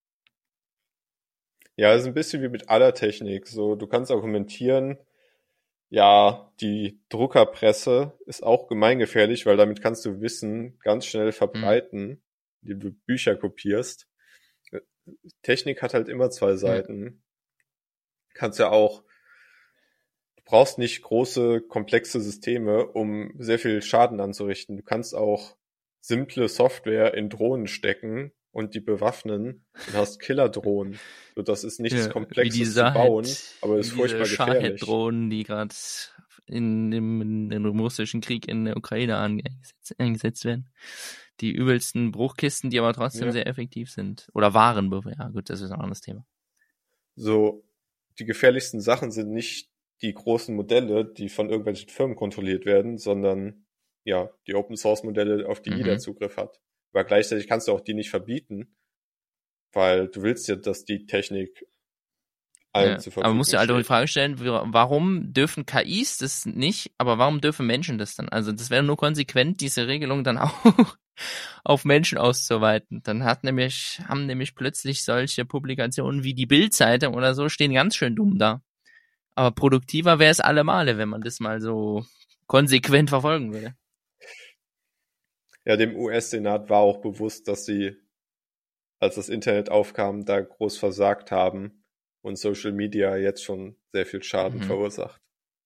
Ja, es ist ein bisschen wie mit aller Technik. So, du kannst argumentieren, ja, die Druckerpresse ist auch gemeingefährlich, weil damit kannst du Wissen ganz schnell verbreiten, indem du Bücher kopierst. Technik hat halt immer zwei Seiten. Kannst ja auch, du brauchst nicht große, komplexe Systeme, um sehr viel Schaden anzurichten. Du kannst auch simple Software in Drohnen stecken und die bewaffnen und hast Killerdrohnen. So, das ist nichts Ja, Komplexes zu bauen, aber ist furchtbar gefährlich. Shahed-Drohnen, die gerade in dem, in dem russischen Krieg in der Ukraine eingesetzt, eingesetzt werden. Die übelsten Bruchkisten, die aber trotzdem Ja. sehr effektiv sind. Oder waren, ja gut, das ist ein anderes Thema. So, die gefährlichsten Sachen sind nicht die großen Modelle, die von irgendwelchen Firmen kontrolliert werden, sondern ja, die Open-Source-Modelle, auf die Mhm. jeder Zugriff hat. Aber gleichzeitig kannst du auch die nicht verbieten, weil du willst ja, dass die Technik allen Ja, zur Verfügung aber musst du halt auch die steht. Frage stellen, warum dürfen K Is das nicht, aber warum dürfen Menschen das dann? Also das wäre nur konsequent, diese Regelung dann auch auf Menschen auszuweiten. Dann hat nämlich, haben nämlich plötzlich solche Publikationen wie die Bild-Zeitung oder so, stehen ganz schön dumm da. Aber produktiver wäre es allemale, wenn man das mal so konsequent verfolgen würde. Ja, dem U S-Senat war auch bewusst, dass sie, als das Internet aufkam, da groß versagt haben und Social Media jetzt schon sehr viel Schaden Mhm. verursacht.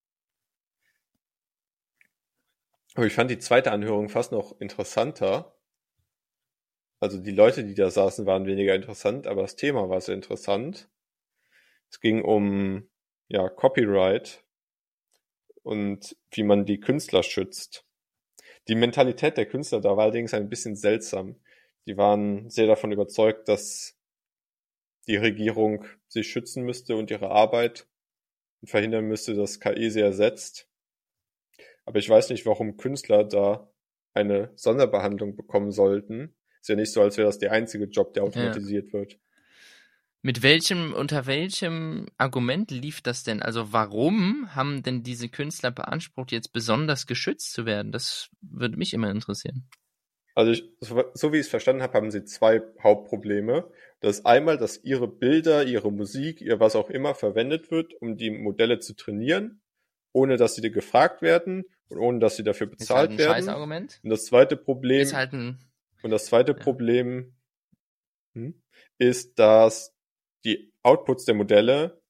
Aber ich fand die zweite Anhörung fast noch interessanter. Also die Leute, die da saßen, waren weniger interessant, aber das Thema war sehr interessant. Es ging um ja, Copyright und wie man die Künstler schützt. Die Mentalität der Künstler da war allerdings ein bisschen seltsam. Die waren sehr davon überzeugt, dass die Regierung sie schützen müsste und ihre Arbeit und verhindern müsste, dass K I sie ersetzt. Aber ich weiß nicht, warum Künstler da eine Sonderbehandlung bekommen sollten. Ist ja nicht so, als wäre das der einzige Job, der automatisiert ja. wird. Mit welchem, unter welchem Argument lief das denn? Also warum haben denn diese Künstler beansprucht, jetzt besonders geschützt zu werden? Das würde mich immer interessieren. Also ich, so, so wie ich es verstanden habe, haben sie zwei Hauptprobleme. Das ist einmal, dass ihre Bilder, ihre Musik, ihr was auch immer verwendet wird, um die Modelle zu trainieren, ohne dass sie gefragt werden und ohne dass sie dafür Ist halt bezahlt ein werden. Scheißargument. Und das zweite Ist Problem, halt ein, und das zweite ja. Problem hm, ist, dass die Outputs der Modelle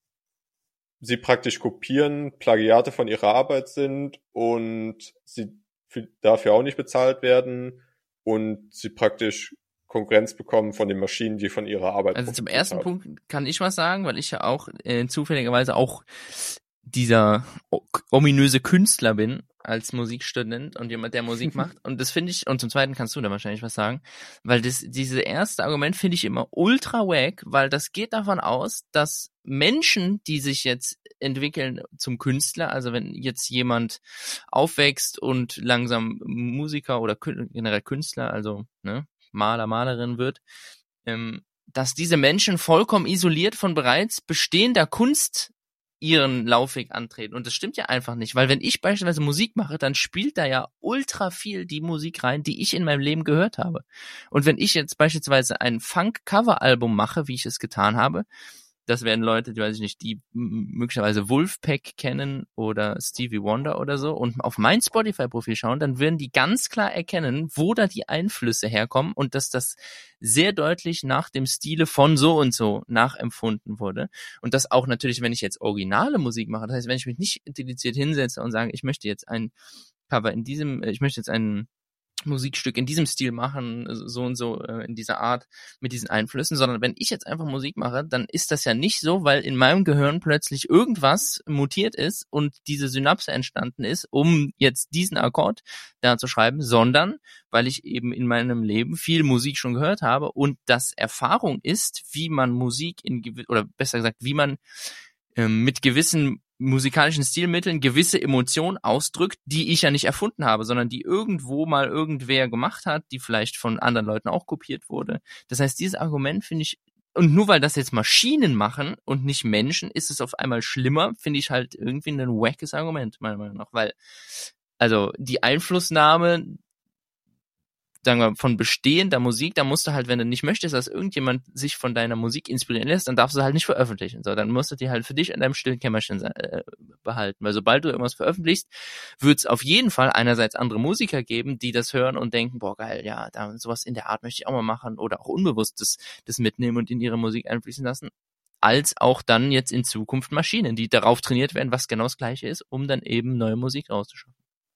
sie praktisch kopieren, Plagiate von ihrer Arbeit sind und sie für, dafür auch nicht bezahlt werden und sie praktisch Konkurrenz bekommen von den Maschinen, die von ihrer Arbeit Also zum profitiert ersten haben. Punkt kann ich was sagen, weil ich ja auch äh, zufälligerweise auch dieser o- ominöse Künstler bin als Musikstudent und jemand, der Musik macht. Und das finde ich, und zum Zweiten kannst du da wahrscheinlich was sagen, weil das, diese erste Argument finde ich immer ultra wack, weil das geht davon aus, dass Menschen, die sich jetzt entwickeln zum Künstler, also wenn jetzt jemand aufwächst und langsam Musiker oder kün- generell Künstler, also ne, Maler, Malerin wird, ähm, dass diese Menschen vollkommen isoliert von bereits bestehender Kunst ihren Laufweg antreten. Und das stimmt ja einfach nicht, weil wenn ich beispielsweise Musik mache, dann spielt da ja ultra viel die Musik rein, die ich in meinem Leben gehört habe. Und wenn ich jetzt beispielsweise ein Funk-Cover-Album mache, wie ich es getan habe, das werden Leute, die weiß ich nicht, die möglicherweise Wolfpack kennen oder Stevie Wonder oder so und auf mein Spotify-Profil schauen, dann werden die ganz klar erkennen, wo da die Einflüsse herkommen und dass das sehr deutlich nach dem Stile von so und so nachempfunden wurde. Und das auch natürlich, wenn ich jetzt originale Musik mache, das heißt, wenn ich mich nicht dediziert hinsetze und sage, ich möchte jetzt ein Cover in diesem, ich möchte jetzt ein Musikstück in diesem Stil machen, so und so äh, in dieser Art mit diesen Einflüssen, sondern wenn ich jetzt einfach Musik mache, dann ist das ja nicht so, weil in meinem Gehirn plötzlich irgendwas mutiert ist und diese Synapse entstanden ist, um jetzt diesen Akkord da zu schreiben, sondern weil ich eben in meinem Leben viel Musik schon gehört habe und das Erfahrung ist, wie man Musik in gew- oder besser gesagt, wie man ähm, mit gewissen musikalischen Stilmitteln gewisse Emotionen ausdrückt, die ich ja nicht erfunden habe, sondern die irgendwo mal irgendwer gemacht hat, die vielleicht von anderen Leuten auch kopiert wurde. Das heißt, dieses Argument finde ich, und nur weil das jetzt Maschinen machen und nicht Menschen, ist es auf einmal schlimmer, finde ich halt irgendwie ein wackes Argument, meiner Meinung nach, weil, also, die Einflussnahme, sagen wir, von bestehender Musik, da musst du halt, wenn du nicht möchtest, dass irgendjemand sich von deiner Musik inspirieren lässt, dann darfst du halt nicht veröffentlichen. So, dann musst du die halt für dich in deinem stillen Kämmerchen äh, behalten. Weil sobald du irgendwas veröffentlichst, wird es auf jeden Fall einerseits andere Musiker geben, die das hören und denken, boah, geil, ja, da sowas in der Art möchte ich auch mal machen oder auch unbewusst das, das mitnehmen und in ihre Musik einfließen lassen, als auch dann jetzt in Zukunft Maschinen, die darauf trainiert werden, was genau das Gleiche ist, um dann eben neue Musik rauszuschaffen.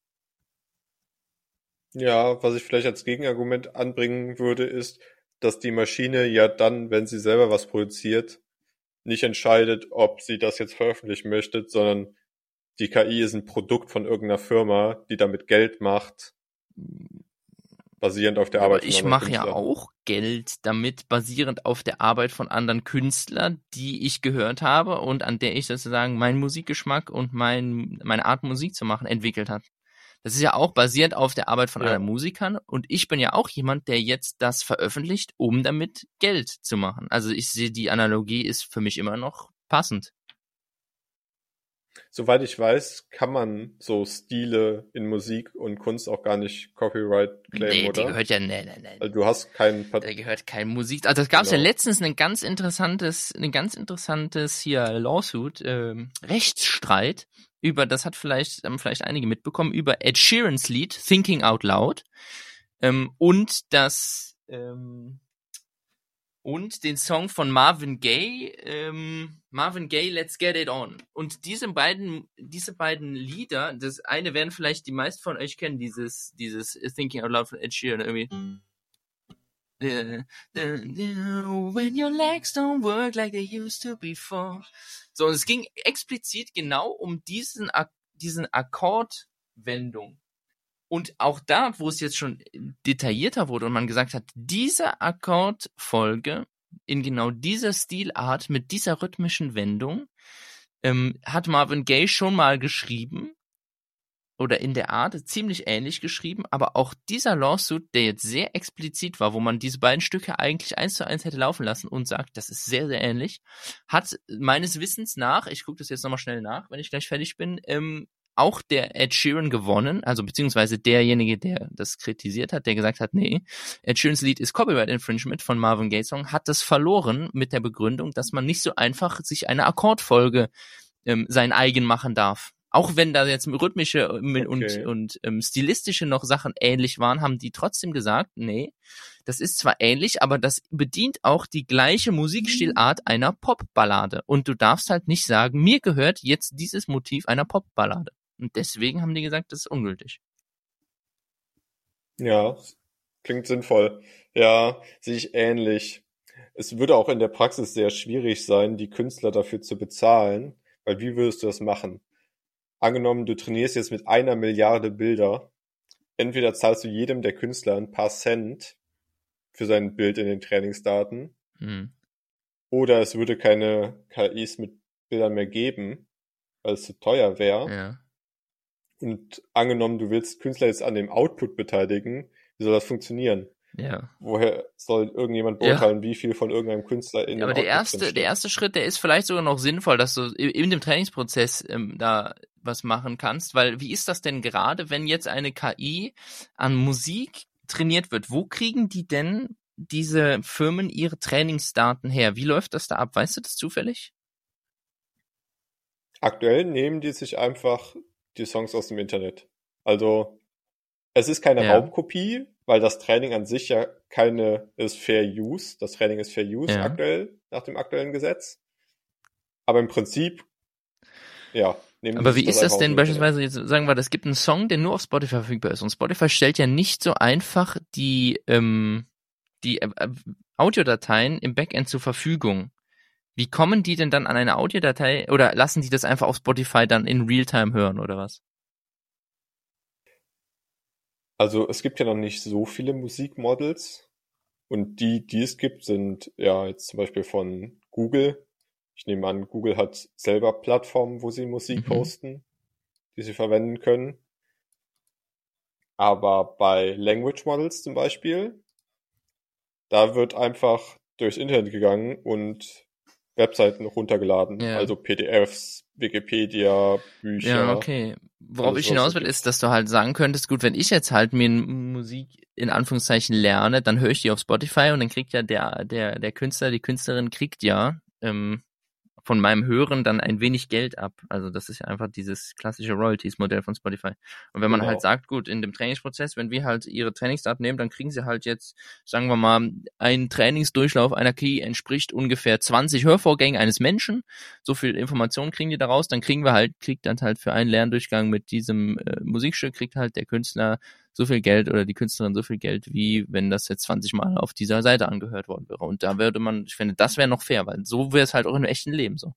Ja, was ich vielleicht als Gegenargument anbringen würde, ist, dass die Maschine ja dann, wenn sie selber was produziert, nicht entscheidet, ob sie das jetzt veröffentlichen möchte, sondern die K I ist ein Produkt von irgendeiner Firma, die damit Geld macht, basierend auf der Ja, Arbeit aber von ich anderen mache ja Künstlern. auch Geld damit, basierend auf der Arbeit von anderen Künstlern, die ich gehört habe und an der ich sozusagen meinen Musikgeschmack und mein, meine Art Musik zu machen entwickelt hat. Das ist ja auch basierend auf der Arbeit von Ja. anderen Musikern und ich bin ja auch jemand, der jetzt das veröffentlicht, um damit Geld zu machen. Also ich sehe, die Analogie ist für mich immer noch passend. Soweit ich weiß, kann man so Stile in Musik und Kunst auch gar nicht Copyright claimen, Nee, oder? die gehört ja, nee, nee, nee. Also du hast keinen Pat- Da gehört kein Musik. Also das gab es Genau. ja letztens ein ganz interessantes, ein ganz interessantes hier Lawsuit, ähm, Rechtsstreit über, das hat vielleicht, haben vielleicht einige mitbekommen, über Ed Sheerans Lied Thinking Out Loud ähm, und das ähm, und den Song von Marvin Gaye, ähm, Marvin Gaye, Let's Get It On. Und diese beiden, diese beiden Lieder, das eine werden vielleicht die meisten von euch kennen, dieses, dieses Thinking Out Loud von Ed Sheeran irgendwie. When your legs don't work like they used to before. So, und es ging explizit genau um diesen, diesen Akkordwendung. Und auch da, wo es jetzt schon detaillierter wurde und man gesagt hat, diese Akkordfolge in genau dieser Stilart mit dieser rhythmischen Wendung ähm, hat Marvin Gaye schon mal geschrieben oder in der Art ziemlich ähnlich geschrieben, aber auch dieser Lawsuit, der jetzt sehr explizit war, wo man diese beiden Stücke eigentlich eins zu eins hätte laufen lassen und sagt, das ist sehr, sehr ähnlich, hat meines Wissens nach, ich gucke das jetzt nochmal schnell nach, wenn ich gleich fertig bin, ähm, auch der Ed Sheeran gewonnen, also beziehungsweise derjenige, der das kritisiert hat, der gesagt hat, nee, Ed Sheerans Lied ist Copyright Infringement von Marvin Gaye Song, hat das verloren mit der Begründung, dass man nicht so einfach sich eine Akkordfolge ähm, sein eigen machen darf. Auch wenn da jetzt rhythmische und, Okay. und ähm, stilistische noch Sachen ähnlich waren, haben die trotzdem gesagt, nee, das ist zwar ähnlich, aber das bedient auch die gleiche Musikstilart einer Popballade. Und du darfst halt nicht sagen, mir gehört jetzt dieses Motiv einer Popballade. Und deswegen haben die gesagt, das ist ungültig. Ja, klingt sinnvoll. Ja, sehe ich ähnlich. Es würde auch in der Praxis sehr schwierig sein, die Künstler dafür zu bezahlen, weil wie würdest du das machen? Angenommen, du trainierst jetzt mit einer Milliarde Bilder. Entweder zahlst du jedem der Künstler ein paar Cent für sein Bild in den Trainingsdaten, Hm. oder es würde keine K Is mit Bildern mehr geben, weil es zu teuer wäre. Ja. Und angenommen, du willst Künstler jetzt an dem Output beteiligen, wie soll das funktionieren? Ja. Woher soll irgendjemand Ja. beurteilen, wie viel von irgendeinem Künstler in Ja, dem aber der Output erste, drinsteckt? der erste Schritt, der ist vielleicht sogar noch sinnvoll, dass du in in dem Trainingsprozess ähm, da was machen kannst, weil wie ist das denn gerade, wenn jetzt eine K I an Musik trainiert wird? Wo kriegen die denn diese Firmen ihre Trainingsdaten her? Wie läuft das da ab? Weißt du das zufällig? Aktuell nehmen die sich einfach die Songs aus dem Internet. Also es ist keine Ja. Raubkopie, weil das Training an sich ja keine ist Fair Use. Das Training ist Fair Use Ja. aktuell, nach dem aktuellen Gesetz. Aber im Prinzip, ja, nehmen die Aber sich wie das ist das einfach aus denn dem Internet. beispielsweise, jetzt sagen wir, es gibt einen Song, der nur auf Spotify verfügbar ist und Spotify stellt ja nicht so einfach die, ähm, die äh, äh, Audiodateien im Backend zur Verfügung. Wie kommen die denn dann an eine Audiodatei oder lassen die das einfach auf Spotify dann in Realtime hören oder was? Also es gibt ja noch nicht so viele Musikmodels und die, die es gibt, sind ja jetzt zum Beispiel von Google. Ich nehme an, Google hat selber Plattformen, wo sie Musik Mhm. hosten, die sie verwenden können. Aber bei Language Models zum Beispiel, da wird einfach durchs Internet gegangen und Webseiten runtergeladen. Ja. Also P D Fs, Wikipedia, Bücher. Ja, okay. Worauf alles, ich was hinaus es will, gibt. ist, dass du halt sagen könntest, gut, wenn ich jetzt halt mir n- Musik in Anführungszeichen lerne, dann höre ich die auf Spotify und dann kriegt ja der, der, der Künstler, die Künstlerin kriegt ja ähm, von meinem Hören dann ein wenig Geld ab. Also das ist ja einfach dieses klassische Royalties-Modell von Spotify. Und wenn man Genau. halt sagt, gut, in dem Trainingsprozess, wenn wir halt ihre Trainingsdaten nehmen, dann kriegen sie halt jetzt, sagen wir mal, ein Trainingsdurchlauf einer K I entspricht ungefähr zwanzig Hörvorgängen eines Menschen. So viel Informationen kriegen die daraus. Dann kriegen wir halt, kriegt dann halt für einen Lerndurchgang mit diesem äh, Musikstück, kriegt halt der Künstler so viel Geld oder die Künstlerin so viel Geld, wie wenn das jetzt zwanzig Mal auf dieser Seite angehört worden wäre. Und da würde man, ich finde, das wäre noch fair, weil so wäre es halt auch im echten Leben so.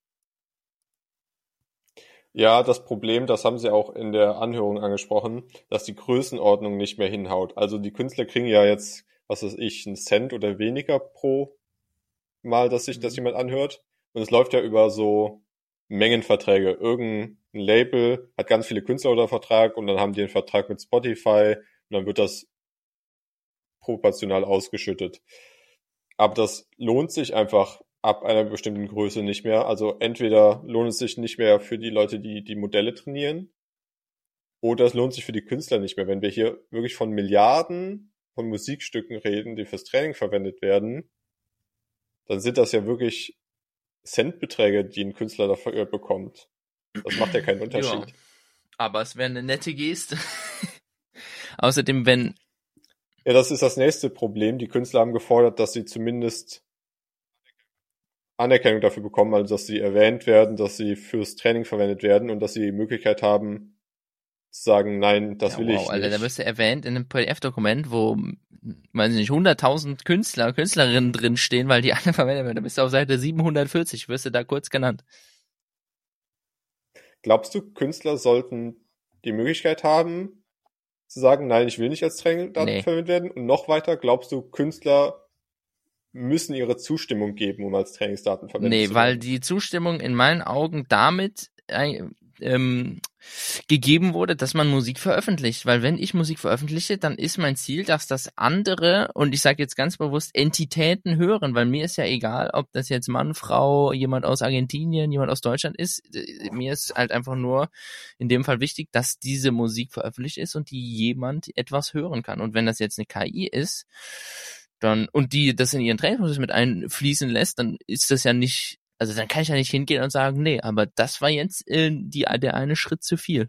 Ja, das Problem, das haben sie auch in der Anhörung angesprochen, dass die Größenordnung nicht mehr hinhaut. Also die Künstler kriegen ja jetzt, was weiß ich, einen Cent oder weniger pro Mal, dass sich das Mhm. jemand anhört. Und es läuft ja über so Mengenverträge. Irgendein Label hat ganz viele Künstler unter Vertrag und dann haben die einen Vertrag mit Spotify und dann wird das proportional ausgeschüttet. Aber das lohnt sich einfach ab einer bestimmten Größe nicht mehr. Also entweder lohnt es sich nicht mehr für die Leute, die die Modelle trainieren, oder es lohnt sich für die Künstler nicht mehr. Wenn wir hier wirklich von Milliarden von Musikstücken reden, die fürs Training verwendet werden, dann sind das ja wirklich Centbeträge, die ein Künstler dafür bekommt. Das macht ja keinen Unterschied. Ja, aber es wäre eine nette Geste. Außerdem, wenn, Ja, das ist das nächste Problem. Die Künstler haben gefordert, dass sie zumindest Anerkennung dafür bekommen, also dass sie erwähnt werden, dass sie fürs Training verwendet werden und dass sie die Möglichkeit haben zu sagen, nein, das ja, will wow, ich Alter, da nicht. wirst du erwähnt in einem P D F-Dokument, wo, weiß ich nicht, hunderttausend Künstler, Künstlerinnen drin stehen, weil die alle verwendet werden. Da bist du auf Seite siebenhundertvierzig, wirst du da kurz genannt. Glaubst du, Künstler sollten die Möglichkeit haben, zu sagen, nein, ich will nicht als Trainingdaten Nee. verwendet werden? Und noch weiter, glaubst du, Künstler müssen ihre Zustimmung geben, um als Trainingsdaten verwendet Nee, zu weil werden? die Zustimmung in meinen Augen damit ein- ähm, gegeben wurde, dass man Musik veröffentlicht. Weil wenn ich Musik veröffentliche, dann ist mein Ziel, dass das andere, und ich sage jetzt ganz bewusst, Entitäten hören, weil mir ist ja egal, ob das jetzt Mann, Frau, jemand aus Argentinien, jemand aus Deutschland ist. Mir ist halt einfach nur in dem Fall wichtig, dass diese Musik veröffentlicht ist und die jemand etwas hören kann. Und wenn das jetzt eine K I ist, dann und die das in ihren Trainingsprozess mit einfließen lässt, dann ist das ja nicht, also dann kann ich ja nicht hingehen und sagen, nee, aber das war jetzt äh, die, der eine Schritt zu viel.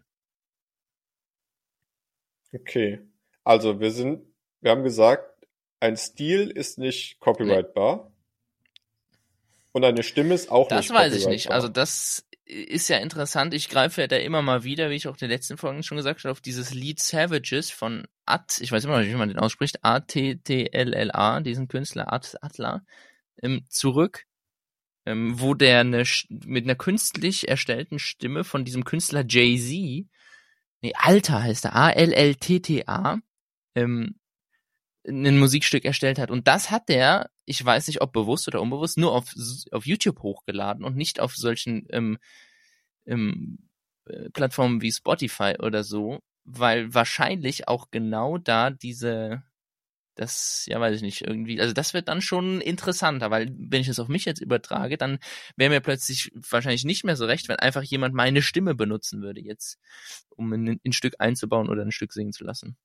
Okay, also wir sind, wir haben gesagt, ein Stil ist nicht copyrightbar nee. Und eine Stimme ist auch das nicht copyrightbar. Das weiß ich nicht, also das ist ja interessant, ich greife ja da immer mal wieder, wie ich auch in den letzten Folgen schon gesagt habe, auf dieses Lied Savages von At, ich weiß immer noch nicht, wie man den ausspricht, A T T L L A, diesen Künstler At, Atla, ähm, zurück, ähm, wo der eine, mit einer künstlich erstellten Stimme von diesem Künstler Jay-Z, nee, Alta heißt er, A L L T T A, ähm, ein Musikstück erstellt hat. Und das hat der, ich weiß nicht, ob bewusst oder unbewusst, nur auf, auf YouTube hochgeladen und nicht auf solchen ähm, ähm, Plattformen wie Spotify oder so, weil wahrscheinlich auch genau da diese, das, ja, weiß ich nicht, irgendwie, also das wird dann schon interessanter, weil wenn ich das auf mich jetzt übertrage, dann wäre mir plötzlich wahrscheinlich nicht mehr so recht, wenn einfach jemand meine Stimme benutzen würde jetzt, um ein, ein Stück einzubauen oder ein Stück singen zu lassen.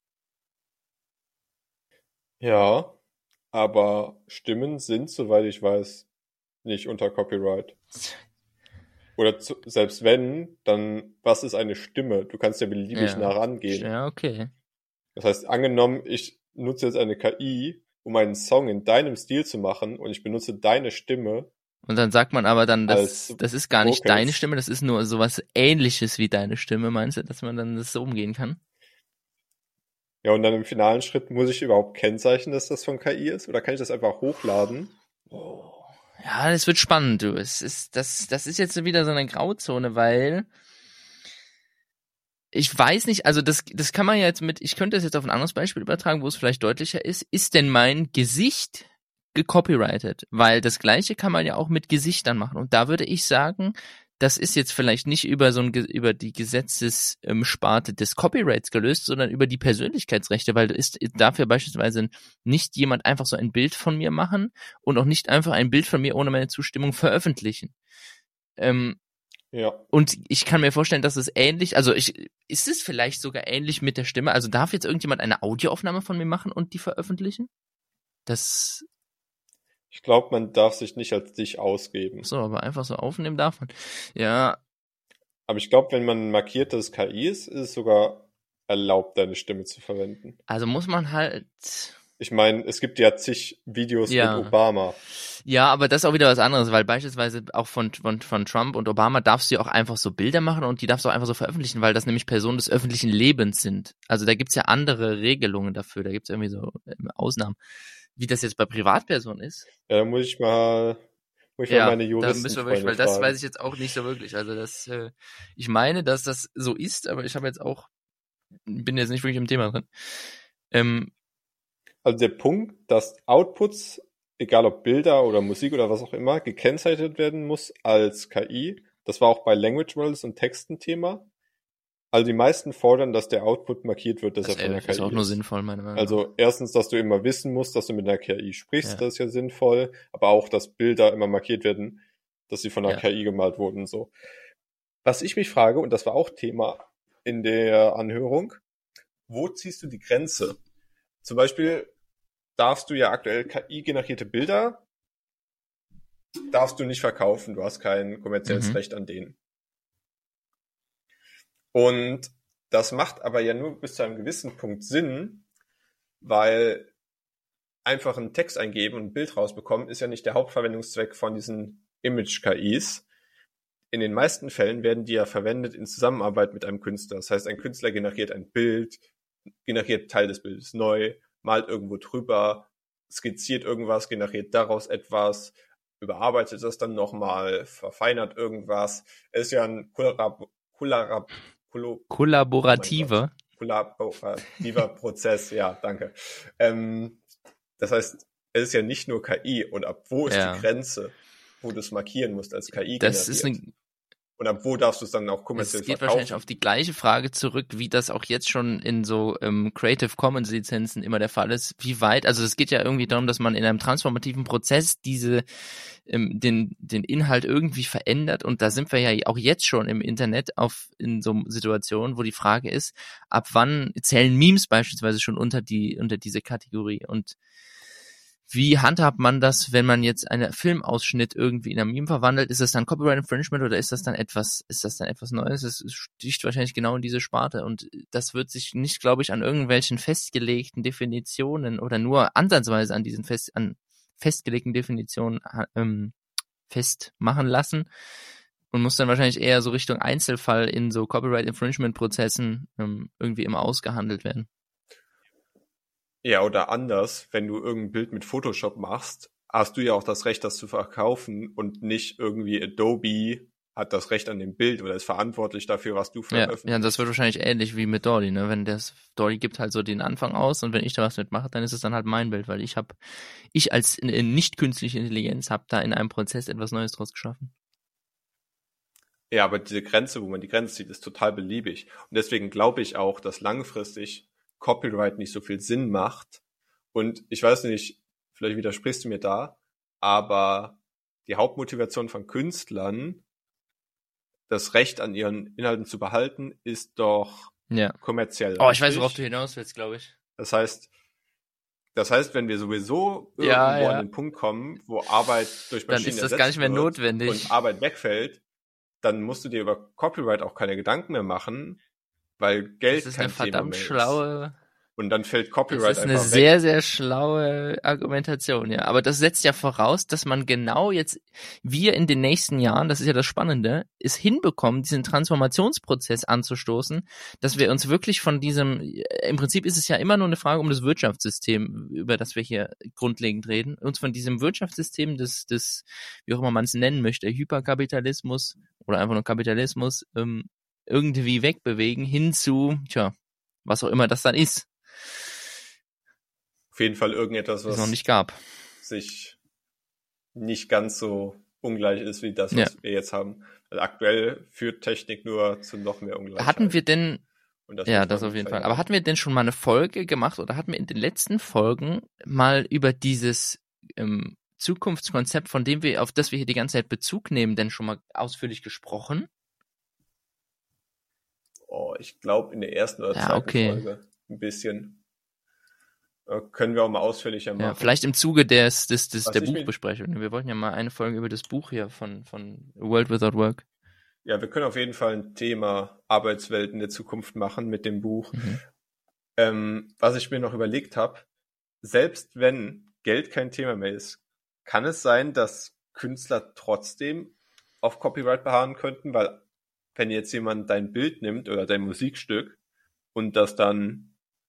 Ja, aber Stimmen sind, soweit ich weiß, nicht unter Copyright. Oder zu, selbst wenn, dann, was ist eine Stimme? Du kannst ja beliebig ja. nah rangehen. Ja, okay. Das heißt, angenommen, ich nutze jetzt eine K I, um einen Song in deinem Stil zu machen und ich benutze deine Stimme. Und dann sagt man aber dann, das, das ist gar nicht Vocals. Deine Stimme, das ist nur sowas Ähnliches wie deine Stimme, meinst du, dass man dann das so umgehen kann? Ja, und dann im finalen Schritt muss ich überhaupt kennzeichnen, dass das von K I ist? Oder kann ich das einfach hochladen? Oh. Ja, das wird spannend, du. Es ist, das, das ist jetzt wieder so eine Grauzone, weil ich weiß nicht, also das, das kann man ja jetzt mit, ich könnte das jetzt auf ein anderes Beispiel übertragen, wo es vielleicht deutlicher ist. Ist denn mein Gesicht gecopyrighted? Weil das Gleiche kann man ja auch mit Gesichtern machen. Und da würde ich sagen, das ist jetzt vielleicht nicht über so ein, über die Gesetzessparte des Copyrights gelöst, sondern über die Persönlichkeitsrechte, weil ist, darf ja beispielsweise nicht jemand einfach so ein Bild von mir machen und auch nicht einfach ein Bild von mir ohne meine Zustimmung veröffentlichen. Ähm, ja. Und ich kann mir vorstellen, dass es ähnlich, also ich, ist es vielleicht sogar ähnlich mit der Stimme? Also darf jetzt irgendjemand eine Audioaufnahme von mir machen und die veröffentlichen? Das Ich glaube, man darf sich nicht als dich ausgeben. So, aber einfach so aufnehmen darf man. Ja. Aber ich glaube, wenn man markiert, dass es K I ist, ist es sogar erlaubt, deine Stimme zu verwenden. Also muss man halt... Ich meine, es gibt ja zig Videos ja. mit Obama. Ja, aber das ist auch wieder was anderes, weil beispielsweise auch von, von, von Trump und Obama darfst du ja auch einfach so Bilder machen und die darfst du auch einfach so veröffentlichen, weil das nämlich Personen des öffentlichen Lebens sind. Also da gibt's ja andere Regelungen dafür, da gibt's irgendwie so Ausnahmen. Wie das jetzt bei Privatpersonen ist. Ja, da muss ich mal, muss ich ja, mal meine Juristen da müssen wir wirklich, weil das weiß ich jetzt auch nicht so wirklich. Also das, äh, ich meine, dass das so ist, aber ich habe jetzt auch, bin jetzt nicht wirklich im Thema drin. Ähm, also der Punkt, dass Outputs, egal ob Bilder oder Musik oder was auch immer, gekennzeichnet werden muss als K I, das war auch bei Language Models und Texten Thema. Also die meisten fordern, dass der Output markiert wird, dass das er von der K I ist. Das ist auch nur sinnvoll, meine Meinung nach. Also erstens, dass du immer wissen musst, dass du mit einer K I sprichst, ja. Das ist ja sinnvoll, aber auch, dass Bilder immer markiert werden, dass sie von einer ja. K I gemalt wurden. So. Was ich mich frage, und das war auch Thema in der Anhörung, wo ziehst du die Grenze? Zum Beispiel darfst du ja aktuell K I-generierte Bilder, darfst du nicht verkaufen, du hast kein kommerzielles mhm. Recht an denen. Und das macht aber ja nur bis zu einem gewissen Punkt Sinn, weil einfach einen Text eingeben und ein Bild rausbekommen ist ja nicht der Hauptverwendungszweck von diesen Image-K Is. In den meisten Fällen werden die ja verwendet in Zusammenarbeit mit einem Künstler. Das heißt, ein Künstler generiert ein Bild, generiert Teil des Bildes neu, malt irgendwo drüber, skizziert irgendwas, generiert daraus etwas, überarbeitet das dann nochmal, verfeinert irgendwas. Es ist ja ein Kollab- Kollab- Kollab- Kollaborativer. Oh kollaborativer Prozess, ja, danke. Ähm, das heißt, es ist ja nicht nur K I und ab wo ist ja. die Grenze, wo du es markieren musst als K I das generiert? Ist eine Und ab wo darfst du es dann auch kommerziell Es geht verkaufen? wahrscheinlich auf die gleiche Frage zurück, wie das auch jetzt schon in so ähm, Creative Commons Lizenzen immer der Fall ist. Wie weit, also es geht ja irgendwie darum, dass man in einem transformativen Prozess diese ähm, den den Inhalt irgendwie verändert, und da sind wir ja auch jetzt schon im Internet auf in so Situationen, wo die Frage ist, ab wann zählen Memes beispielsweise schon unter die unter diese Kategorie, und wie handhabt man das, wenn man jetzt einen Filmausschnitt irgendwie in ein Meme verwandelt? Ist das dann Copyright Infringement oder ist das dann etwas, ist das dann etwas Neues? Es sticht wahrscheinlich genau in diese Sparte, und das wird sich nicht, glaube ich, an irgendwelchen festgelegten Definitionen oder nur ansatzweise an diesen fest, an festgelegten Definitionen ähm, festmachen lassen und muss dann wahrscheinlich eher so Richtung Einzelfall in so Copyright Infringement Prozessen ähm, irgendwie immer ausgehandelt werden. Ja, oder anders, wenn du irgendein Bild mit Photoshop machst, hast du ja auch das Recht, das zu verkaufen, und nicht irgendwie Adobe hat das Recht an dem Bild oder ist verantwortlich dafür, was du veröffentlichst. Ja, ja, das wird wahrscheinlich ähnlich wie mit Dolly, ne? Wenn das Dolly gibt halt so den Anfang aus, und wenn ich da was mitmache, dann ist es dann halt mein Bild, weil ich habe, ich als in, in nicht künstliche Intelligenz habe da in einem Prozess etwas Neues draus geschaffen. Ja, aber diese Grenze, wo man die Grenze zieht, ist total beliebig. Und deswegen glaube ich auch, dass langfristig Copyright nicht so viel Sinn macht. Und ich weiß nicht, vielleicht widersprichst du mir da, aber die Hauptmotivation von Künstlern, das Recht an ihren Inhalten zu behalten, ist doch ja. kommerziell. Oh, ich weiß, worauf du hinaus willst, glaube ich. Das heißt, das heißt, wenn wir sowieso irgendwo ja, ja. an den Punkt kommen, wo Arbeit durch Maschinen dann ist das gar nicht mehr notwendig und Arbeit wegfällt, dann musst du dir über Copyright auch keine Gedanken mehr machen, weil Geld das ist kein eine verdammt Thema mehr schlaue ist. Und dann fällt Copyright einfach weg. Das ist eine sehr, sehr schlaue Argumentation, ja. Aber das setzt ja voraus, dass man genau jetzt, wir in den nächsten Jahren, das ist ja das Spannende, es hinbekommen, diesen Transformationsprozess anzustoßen, dass wir uns wirklich von diesem, im Prinzip ist es ja immer nur eine Frage um das Wirtschaftssystem, über das wir hier grundlegend reden, uns von diesem Wirtschaftssystem des, des, wie auch immer man es nennen möchte, Hyperkapitalismus oder einfach nur Kapitalismus, ähm, irgendwie wegbewegen hin zu, tja, was auch immer das dann ist. Auf jeden Fall irgendetwas, was es noch nicht gab. sich nicht ganz so ungleich ist wie das, was ja. wir jetzt haben. Also aktuell führt Technik nur zu noch mehr Ungleichheit. Hatten wir denn, das ja, das auf jeden Fall, aber hatten wir denn schon mal eine Folge gemacht oder hatten wir in den letzten Folgen mal über dieses ähm, Zukunftskonzept, von dem wir, auf das wir hier die ganze Zeit Bezug nehmen, denn schon mal ausführlich gesprochen? Oh, ich glaube in der ersten oder ja, zweiten okay. Folge ein bisschen. Können wir auch mal ausführlicher machen. Ja, vielleicht im Zuge des, des, des Was der ich Buchbesprechung. Wir wollten ja mal eine Folge über das Buch hier von, von World Without Work. Ja, wir können auf jeden Fall ein Thema Arbeitswelten der Zukunft machen mit dem Buch. Mhm. Ähm, was ich mir noch überlegt habe, selbst wenn Geld kein Thema mehr ist, kann es sein, dass Künstler trotzdem auf Copyright beharren könnten, weil wenn jetzt jemand dein Bild nimmt oder dein Musikstück und das dann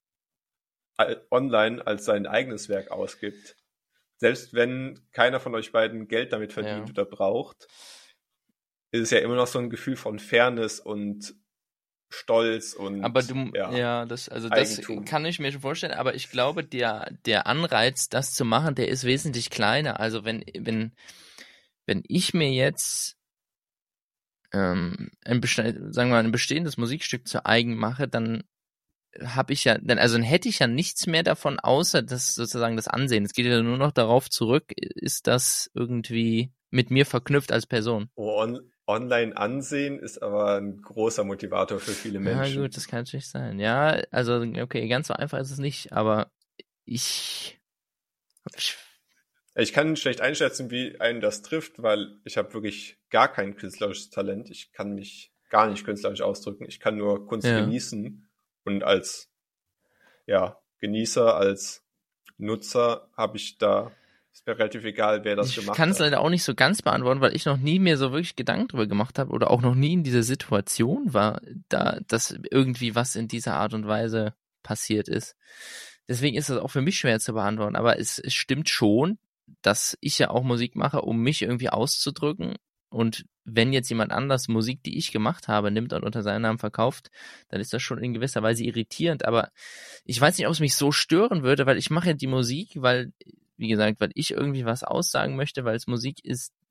online als sein eigenes Werk ausgibt, selbst wenn keiner von euch beiden Geld damit verdient ja. oder braucht, ist es ja immer noch so ein Gefühl von Fairness und Stolz und aber du ja, ja das also Eigentum. Das kann ich mir schon vorstellen, aber ich glaube, der der Anreiz, das zu machen, der ist wesentlich kleiner. Also wenn wenn wenn ich mir jetzt ähm, ein sagen wir mal ein bestehendes Musikstück zu eigen mache, dann habe ich ja, dann also dann hätte ich ja nichts mehr davon, außer das sozusagen das Ansehen. Es geht ja nur noch darauf zurück, ist das irgendwie mit mir verknüpft als Person. Oh, on, online ansehen ist aber ein großer Motivator für viele Menschen. Ja gut, das kann natürlich sein. Ja, also okay, ganz so einfach ist es nicht, aber ich ich, ich kann schlecht einschätzen, wie einen das trifft, weil ich habe wirklich gar kein künstlerisches Talent. Ich kann mich gar nicht künstlerisch ausdrücken. Ich kann nur Kunst ja. genießen. Und als ja, Genießer, als Nutzer habe ich da, ist mir relativ egal, wer das ich gemacht hat. Ich kann es leider auch nicht so ganz beantworten, weil ich noch nie mir so wirklich Gedanken drüber gemacht habe oder auch noch nie in dieser Situation war, da dass irgendwie was in dieser Art und Weise passiert ist. Deswegen ist das auch für mich schwer zu beantworten. Aber es, es stimmt schon, dass ich ja auch Musik mache, um mich irgendwie auszudrücken. Und wenn jetzt jemand anders Musik, die ich gemacht habe, nimmt und unter seinem Namen verkauft, dann ist das schon in gewisser Weise irritierend. Aber ich weiß nicht, ob es mich so stören würde, weil ich mache ja die Musik, weil, wie gesagt, weil ich irgendwie was aussagen möchte, weil es Musik ist,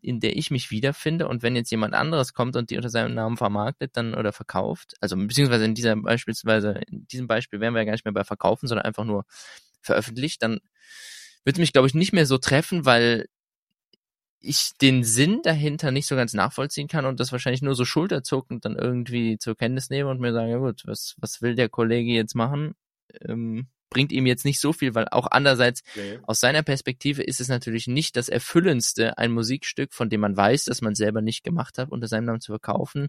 in der ich mich wiederfinde. Und wenn jetzt jemand anderes kommt und die unter seinem Namen vermarktet dann oder verkauft, also beziehungsweise in dieser beispielsweise, in diesem Beispiel wären wir ja gar nicht mehr bei verkaufen, sondern einfach nur veröffentlicht, dann wird es mich, glaube ich, nicht mehr so treffen, weil ich den Sinn dahinter nicht so ganz nachvollziehen kann und das wahrscheinlich nur so schulterzuckend dann irgendwie zur Kenntnis nehme und mir sage, ja gut, was, was will der Kollege jetzt machen? Ähm, bringt ihm jetzt nicht so viel, weil auch andererseits Okay. aus seiner Perspektive ist es natürlich nicht das Erfüllendste, ein Musikstück, von dem man weiß, dass man selber nicht gemacht hat, unter seinem Namen zu verkaufen.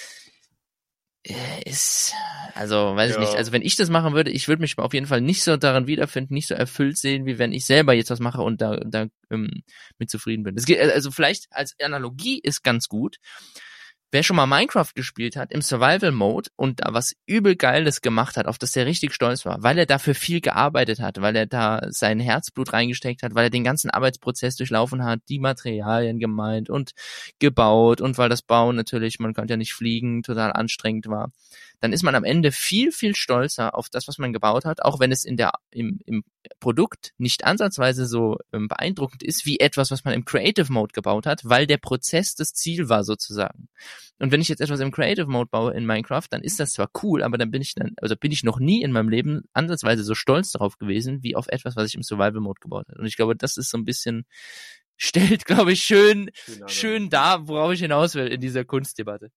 Ist, also, weiß ich Ja. nicht, also wenn ich das machen würde, ich würde mich auf jeden Fall nicht so daran wiederfinden, nicht so erfüllt sehen, wie wenn ich selber jetzt was mache und da, da ähm, mit zufrieden bin. Das geht, also vielleicht als Analogie ist ganz gut, wer schon mal Minecraft gespielt hat im Survival-Mode und da was übel Geiles gemacht hat, auf das er richtig stolz war, weil er dafür viel gearbeitet hat, weil er da sein Herzblut reingesteckt hat, weil er den ganzen Arbeitsprozess durchlaufen hat, die Materialien gemeint und gebaut und weil das Bauen natürlich, man konnte ja nicht fliegen, total anstrengend war, dann ist man am Ende viel, viel stolzer auf das, was man gebaut hat, auch wenn es in der im, im Produkt nicht ansatzweise so ähm, beeindruckend ist, wie etwas, was man im Creative Mode gebaut hat, weil der Prozess das Ziel war sozusagen. Und wenn ich jetzt etwas im Creative Mode baue in Minecraft, dann ist das zwar cool, aber dann bin ich dann, also bin ich noch nie in meinem Leben ansatzweise so stolz darauf gewesen, wie auf etwas, was ich im Survival Mode gebaut habe. Und ich glaube, das ist so ein bisschen, stellt, glaube ich, schön, Schön, schön dar, worauf ich hinaus will in dieser Kunstdebatte.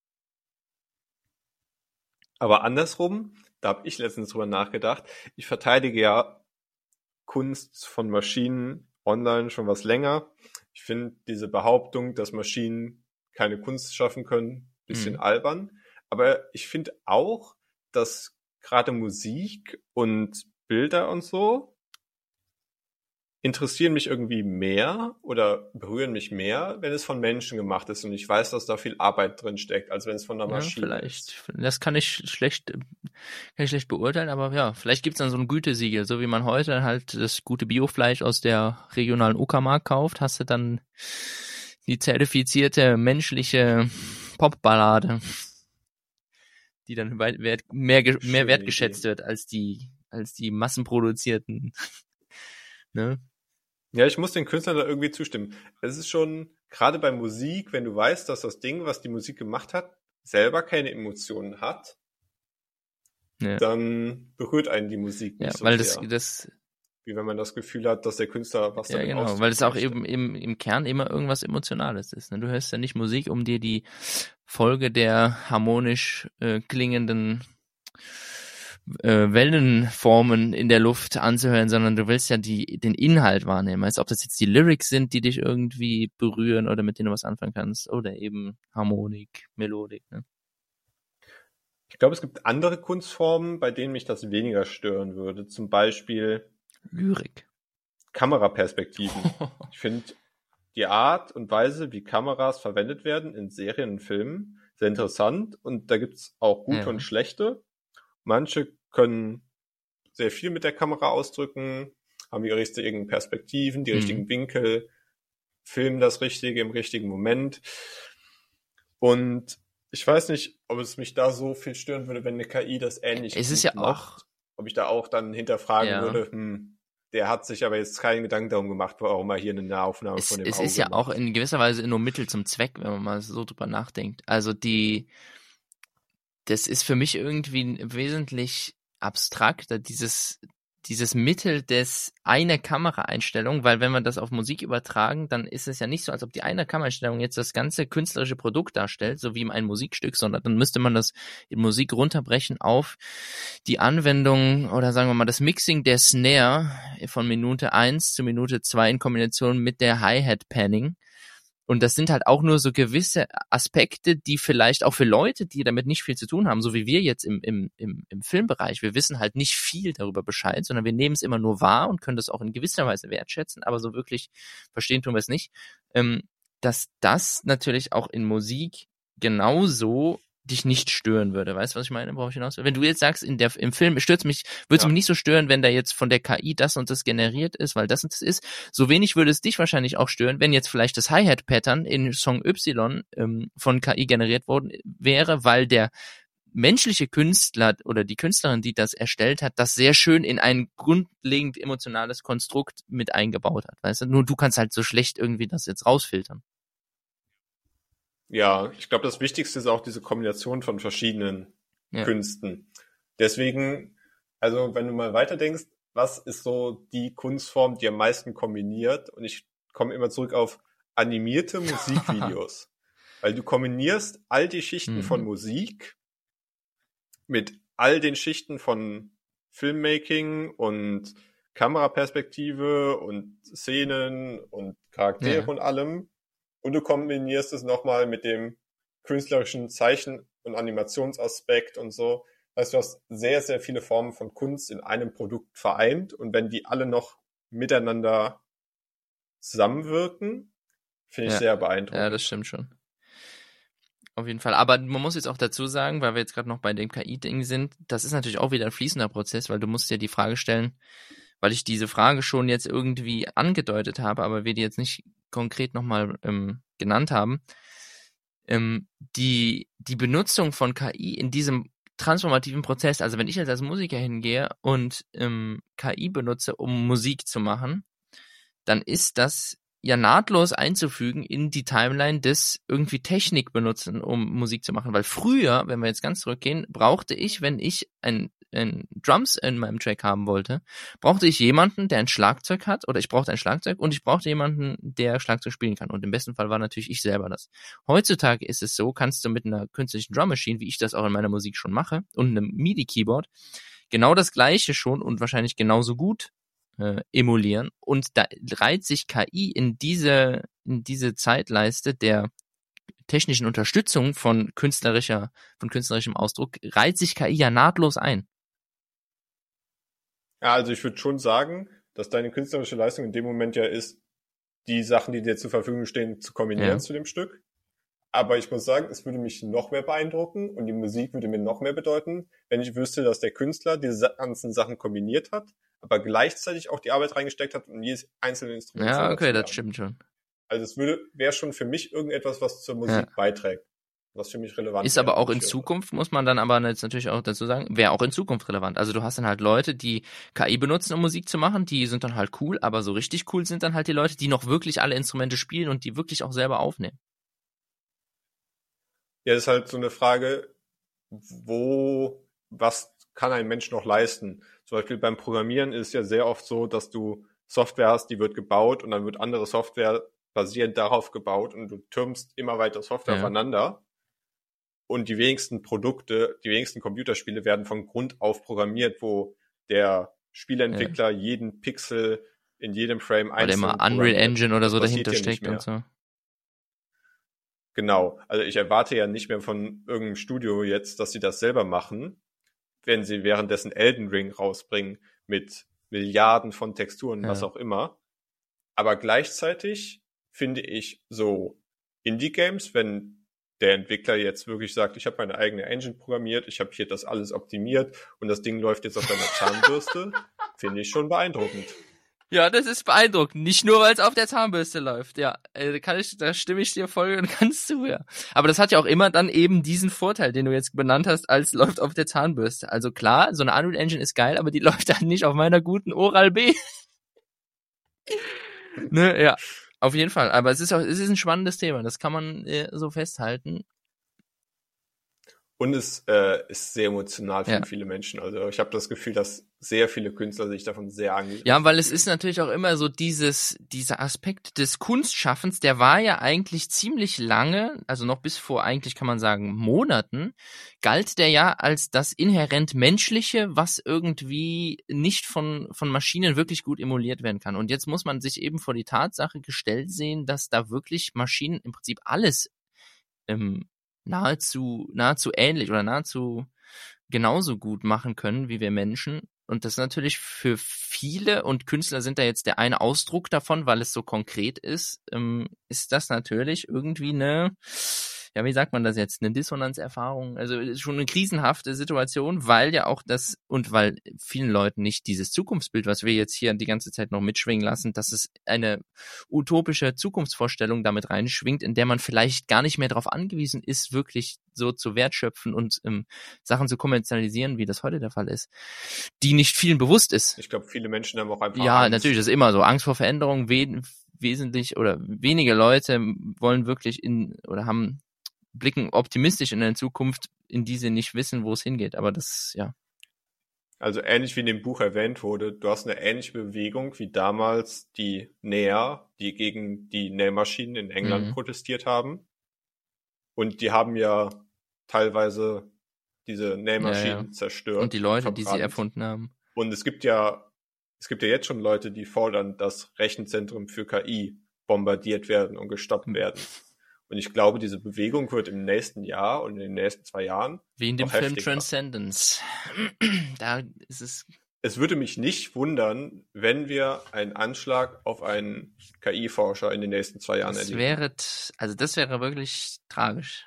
Aber andersrum, da habe ich letztens drüber nachgedacht, ich verteidige ja Kunst von Maschinen online schon was länger. Ich finde diese Behauptung, dass Maschinen keine Kunst schaffen können, bisschen Mhm. albern. Aber ich finde auch, dass gerade Musik und Bilder und so interessieren mich irgendwie mehr oder berühren mich mehr, wenn es von Menschen gemacht ist und ich weiß, dass da viel Arbeit drin steckt, als wenn es von einer Ja, Maschine vielleicht. ist. Das kann ich schlecht, kann ich schlecht beurteilen, aber ja, vielleicht gibt's dann so ein Gütesiegel, so wie man heute halt das gute Biofleisch aus der regionalen Uckermark kauft, hast du dann die zertifizierte menschliche Popballade, die dann weit- wert, mehr, ge- mehr Schöne wertgeschätzt Idee. wird als die, als die massenproduzierten, ne? Ja, ich muss den Künstlern da irgendwie zustimmen. Es ist schon, gerade bei Musik, wenn du weißt, dass das Ding, was die Musik gemacht hat, selber keine Emotionen hat, Ja, dann berührt einen die Musik ja, nicht so weil das, sehr. das, Wie wenn man das Gefühl hat, dass der Künstler was ja, damit genau, ausdrücken weil es auch möchte. eben im, im Kern immer irgendwas Emotionales ist. Ne? Du hörst ja nicht Musik, um dir die Folge der harmonisch äh, klingenden äh, Wellenformen in der Luft anzuhören, sondern du willst ja die den Inhalt wahrnehmen. Also ob das jetzt die Lyrics sind, die dich irgendwie berühren oder mit denen du was anfangen kannst, oder eben Harmonik, Melodik. Ne? Ich glaube, es gibt andere Kunstformen, bei denen mich das weniger stören würde. Zum Beispiel Lyrik. Kameraperspektiven. Ich finde die Art und Weise, wie Kameras verwendet werden in Serien und Filmen, sehr interessant. Und da gibt's auch gute Ja. und schlechte. Manche können sehr viel mit der Kamera ausdrücken, haben die richtigen Perspektiven, die Mhm. richtigen Winkel, filmen das Richtige im richtigen Moment. Und ich weiß nicht, ob es mich da so viel stören würde, wenn eine K I das ähnlich Es gut ist ja macht. auch, Ob ich da auch dann hinterfragen Ja. würde, hm, der hat sich aber jetzt keinen Gedanken darum gemacht, warum er hier eine Nahaufnahme es, von dem es Auge ist ja auch macht. in gewisser Weise nur Mittel zum Zweck, wenn man mal so drüber nachdenkt. Also die, das ist für mich irgendwie wesentlich abstrakter, dieses, dieses Mittel des eine Kameraeinstellung, weil wenn wir das auf Musik übertragen, dann ist es ja nicht so, als ob die eine Kameraeinstellung jetzt das ganze künstlerische Produkt darstellt, so wie ein Musikstück, sondern dann müsste man das in Musik runterbrechen auf die Anwendung oder sagen wir mal das Mixing der Snare von Minute eins zu Minute zwei in Kombination mit der Hi-Hat-Panning. Und das sind halt auch nur so gewisse Aspekte, die vielleicht auch für Leute, die damit nicht viel zu tun haben, so wie wir jetzt im, im, im, im Filmbereich, wir wissen halt nicht viel darüber Bescheid, sondern wir nehmen es immer nur wahr und können das auch in gewisser Weise wertschätzen, aber so wirklich verstehen tun wir es nicht, ähm, dass das natürlich auch in Musik genauso dich nicht stören würde. Weißt du, was ich meine? Brauche ich hinaus? Wenn du jetzt sagst, in der, im Film stört mich, würde es Ja. mich nicht so stören, wenn da jetzt von der K I das und das generiert ist, weil das und das ist. So wenig würde es dich wahrscheinlich auch stören, wenn jetzt vielleicht das Hi-Hat-Pattern in Song Y ähm, von K I generiert worden wäre, weil der menschliche Künstler oder die Künstlerin, die das erstellt hat, das sehr schön in ein grundlegend emotionales Konstrukt mit eingebaut hat. Weißt du? Nur du kannst halt so schlecht irgendwie das jetzt rausfiltern. Ja, ich glaube, das Wichtigste ist auch diese Kombination von verschiedenen Ja. Künsten. Deswegen, also wenn du mal weiterdenkst, was ist so die Kunstform, die am meisten kombiniert? Und ich komme immer zurück auf animierte Musikvideos. Weil du kombinierst all die Schichten Mhm. von Musik mit all den Schichten von Filmmaking und Kameraperspektive und Szenen und Charaktere Ja. und allem. Und du kombinierst es nochmal mit dem künstlerischen Zeichen- und Animationsaspekt und so. Heißt, du hast sehr, sehr viele Formen von Kunst in einem Produkt vereint. Und wenn die alle noch miteinander zusammenwirken, finde ich Ja. sehr beeindruckend. Ja, das stimmt schon. Auf jeden Fall. Aber man muss jetzt auch dazu sagen, weil wir jetzt gerade noch bei dem K I-Ding sind, das ist natürlich auch wieder ein fließender Prozess, weil du musst dir die Frage stellen, weil ich diese Frage schon jetzt irgendwie angedeutet habe, aber wir die jetzt nicht konkret nochmal ähm, genannt haben. Ähm, die, die Benutzung von K I in diesem transformativen Prozess, also wenn ich jetzt als Musiker hingehe und ähm, K I benutze, um Musik zu machen, dann ist das ja nahtlos einzufügen in die Timeline des irgendwie Technik benutzen, um Musik zu machen. Weil früher, wenn wir jetzt ganz zurückgehen, brauchte ich, wenn ich ein, ein Drums in meinem Track haben wollte, brauchte ich jemanden, der ein Schlagzeug hat, oder ich brauchte ein Schlagzeug und ich brauchte jemanden, der Schlagzeug spielen kann. Und im besten Fall war natürlich ich selber das. Heutzutage ist es so, kannst du mit einer künstlichen Drum Machine, wie ich das auch in meiner Musik schon mache, und einem MIDI-Keyboard genau das Gleiche schon und wahrscheinlich genauso gut äh, emulieren. Und da reiht sich K I in diese, in diese Zeitleiste der technischen Unterstützung von künstlerischer, von künstlerischem Ausdruck, reiht sich K I ja nahtlos ein. Ja, also ich würde schon sagen, dass deine künstlerische Leistung in dem Moment ja ist, die Sachen, die dir zur Verfügung stehen, zu kombinieren Ja. zu dem Stück. Aber ich muss sagen, es würde mich noch mehr beeindrucken und die Musik würde mir noch mehr bedeuten, wenn ich wüsste, dass der Künstler diese ganzen Sachen kombiniert hat, aber gleichzeitig auch die Arbeit reingesteckt hat, um jedes einzelne Instrument Ja, selber okay, zu das lernen. stimmt schon. Also es würde, wäre schon für mich irgendetwas, was zur Musik Ja. beiträgt, was für mich relevant Ist wäre, aber auch wenn in ich höre. Zukunft, muss man dann aber jetzt natürlich auch dazu sagen, wäre auch in Zukunft relevant. Also du hast dann halt Leute, die K I benutzen, um Musik zu machen, die sind dann halt cool, aber so richtig cool sind dann halt die Leute, die noch wirklich alle Instrumente spielen und die wirklich auch selber aufnehmen. Ja, das ist halt so eine Frage, wo, was kann ein Mensch noch leisten? Zum Beispiel beim Programmieren ist es ja sehr oft so, dass du Software hast, die wird gebaut und dann wird andere Software basierend darauf gebaut und du türmst immer weiter Software Ja. aufeinander. Und die wenigsten Produkte, die wenigsten Computerspiele werden von Grund auf programmiert, wo der Spieleentwickler jeden Pixel in jedem Frame Weil einzeln immer Unreal programmiert. Engine oder Das so passiert dahinter hier nicht steckt mehr. und so. Genau, also ich erwarte ja nicht mehr von irgendeinem Studio jetzt, dass sie das selber machen, wenn sie währenddessen Elden Ring rausbringen mit Milliarden von Texturen, Ja. was auch immer. Aber gleichzeitig finde ich so Indie-Games, wenn der Entwickler jetzt wirklich sagt, ich habe meine eigene Engine programmiert, ich habe hier das alles optimiert und das Ding läuft jetzt auf deiner Zahnbürste, finde ich schon beeindruckend. Ja, das ist beeindruckend. Nicht nur, weil es auf der Zahnbürste läuft. Ja, äh, kann ich, da stimme ich dir voll und ganz zu, ja. Aber das hat ja auch immer dann eben diesen Vorteil, den du jetzt benannt hast, als läuft auf der Zahnbürste. Also klar, so eine Unreal Engine ist geil, aber die läuft dann nicht auf meiner guten Oral-B. Ne, ja, auf jeden Fall. Aber es ist auch, es ist ein spannendes Thema. Das kann man äh, so festhalten. Und es äh, ist sehr emotional für Ja. viele Menschen. Also ich habe das Gefühl, dass sehr viele Künstler sich davon sehr angegriffen Ja, weil es fühlen. ist natürlich auch immer so dieses, dieser Aspekt des Kunstschaffens, der war ja eigentlich ziemlich lange, also noch bis vor eigentlich kann man sagen Monaten, galt der ja als das inhärent Menschliche, was irgendwie nicht von, von Maschinen wirklich gut emuliert werden kann. Und jetzt muss man sich eben vor die Tatsache gestellt sehen, dass da wirklich Maschinen im Prinzip alles ähm, nahezu, nahezu ähnlich oder nahezu genauso gut machen können wie wir Menschen. Und das ist natürlich für viele, und Künstler sind da jetzt der eine Ausdruck davon, weil es so konkret ist, ähm, ist das natürlich irgendwie eine, ja, wie sagt man das jetzt, eine Dissonanzerfahrung, also ist schon eine krisenhafte Situation, weil ja auch das, und weil vielen Leuten nicht dieses Zukunftsbild, was wir jetzt hier die ganze Zeit noch mitschwingen lassen, dass es eine utopische Zukunftsvorstellung damit reinschwingt, in der man vielleicht gar nicht mehr darauf angewiesen ist, wirklich so zu wertschöpfen und ähm, Sachen zu kommerzialisieren, wie das heute der Fall ist, die nicht vielen bewusst ist. Ich glaube, viele Menschen haben auch einfach Ja, Angst. natürlich, das ist immer so. Angst vor Veränderung, we- wesentlich oder wenige Leute wollen wirklich in oder haben blicken optimistisch in eine Zukunft, in die sie nicht wissen, wo es hingeht. Aber das, ja. Also ähnlich wie in dem Buch erwähnt wurde, du hast eine ähnliche Bewegung wie damals die Näher, die gegen die Nähmaschinen in England Mhm. protestiert haben. Und die haben ja teilweise diese Nähmaschinen Ja, ja. zerstört. Und die Leute, die sie verbrannt. erfunden haben. Und es gibt ja, es gibt ja jetzt schon Leute, die fordern, dass Rechenzentren für K I bombardiert werden und gestoppt Hm. werden. Und ich glaube, diese Bewegung wird im nächsten Jahr und in den nächsten zwei Jahren Wie in dem noch Film heftiger. Transcendence. Da ist es. Es würde mich nicht wundern, wenn wir einen Anschlag auf einen K I-Forscher in den nächsten zwei Jahren Das erleben. wäre, t- also das wäre wirklich tragisch.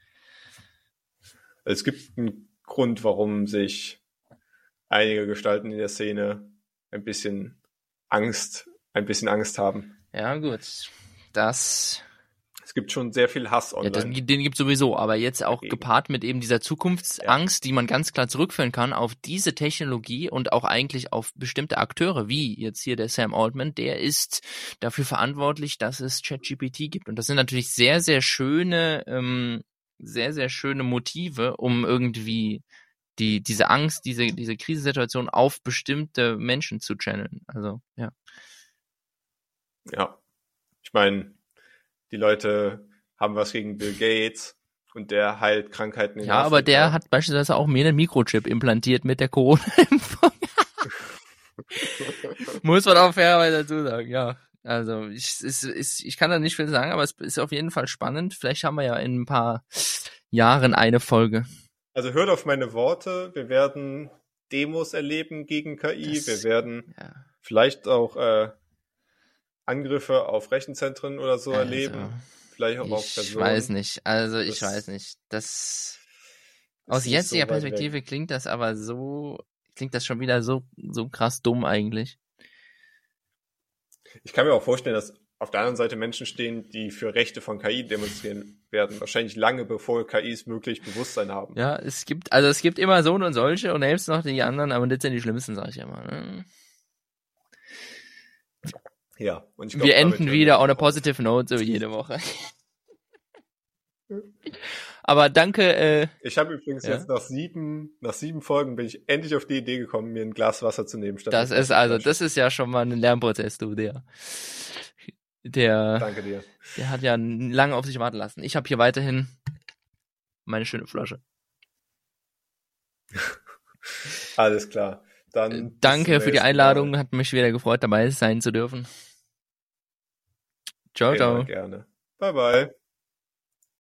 Es gibt einen Grund, warum sich einige Gestalten in der Szene ein bisschen Angst, ein bisschen Angst haben. Ja, gut. Das, Es gibt schon sehr viel Hass ja, online. das, den gibt's sowieso, aber jetzt auch Dagegen. gepaart mit eben dieser Zukunftsangst, die man ganz klar zurückführen kann auf diese Technologie und auch eigentlich auf bestimmte Akteure, wie jetzt hier der Sam Altman, der ist dafür verantwortlich, dass es ChatGPT gibt. Und das sind natürlich sehr, sehr schöne, ähm, sehr, sehr schöne Motive, um irgendwie die, diese Angst, diese, diese Krisensituation auf bestimmte Menschen zu channeln. Also, ja. Ja, ich meine, die Leute haben was gegen Bill Gates und der heilt Krankheiten in Ja, aber Afrika. der hat beispielsweise auch mir einen Mikrochip implantiert mit der Corona-Impfung. Muss man auch fairerweise dazu sagen, ja. Also ich, es ist, ich kann da nicht viel sagen, aber es ist auf jeden Fall spannend. Vielleicht haben wir ja in ein paar Jahren eine Folge. Also hört auf meine Worte, wir werden Demos erleben gegen K I, Das- wir werden Ja. vielleicht auch äh, Angriffe auf Rechenzentren oder so Also, erleben, vielleicht auch auf Ich Personen. weiß nicht. Also ich Das weiß nicht. Das ist aus nicht jetziger so weit Perspektive weg. klingt das aber so, klingt das schon wieder so, so krass dumm eigentlich. Ich kann mir auch vorstellen, dass auf der anderen Seite Menschen stehen, die für Rechte von K I demonstrieren werden, wahrscheinlich lange bevor K Is wirklich Bewusstsein haben. Ja, es gibt, also es gibt immer so und solche und selbst noch die anderen, aber das sind die schlimmsten, sag ich immer. Ne? Ja, und ich glaub, Wir damit enden hören wieder wir on a auf. positive note, so jede Woche. Aber danke, äh, Ich habe übrigens Ja. jetzt nach sieben, nach sieben Folgen bin ich endlich auf die Idee gekommen, mir ein Glas Wasser zu nehmen statt das eine ist also, Flasche. das ist ja schon mal ein Lernprozess, du, der, der, Danke dir. der hat ja lange auf sich warten lassen. Ich habe hier weiterhin meine schöne Flasche. Alles klar. Dann bis zum Danke für die nächsten Einladung, Mal. hat mich wieder gefreut, dabei sein zu dürfen. Ciao, Immer ciao. gerne. Bye bye.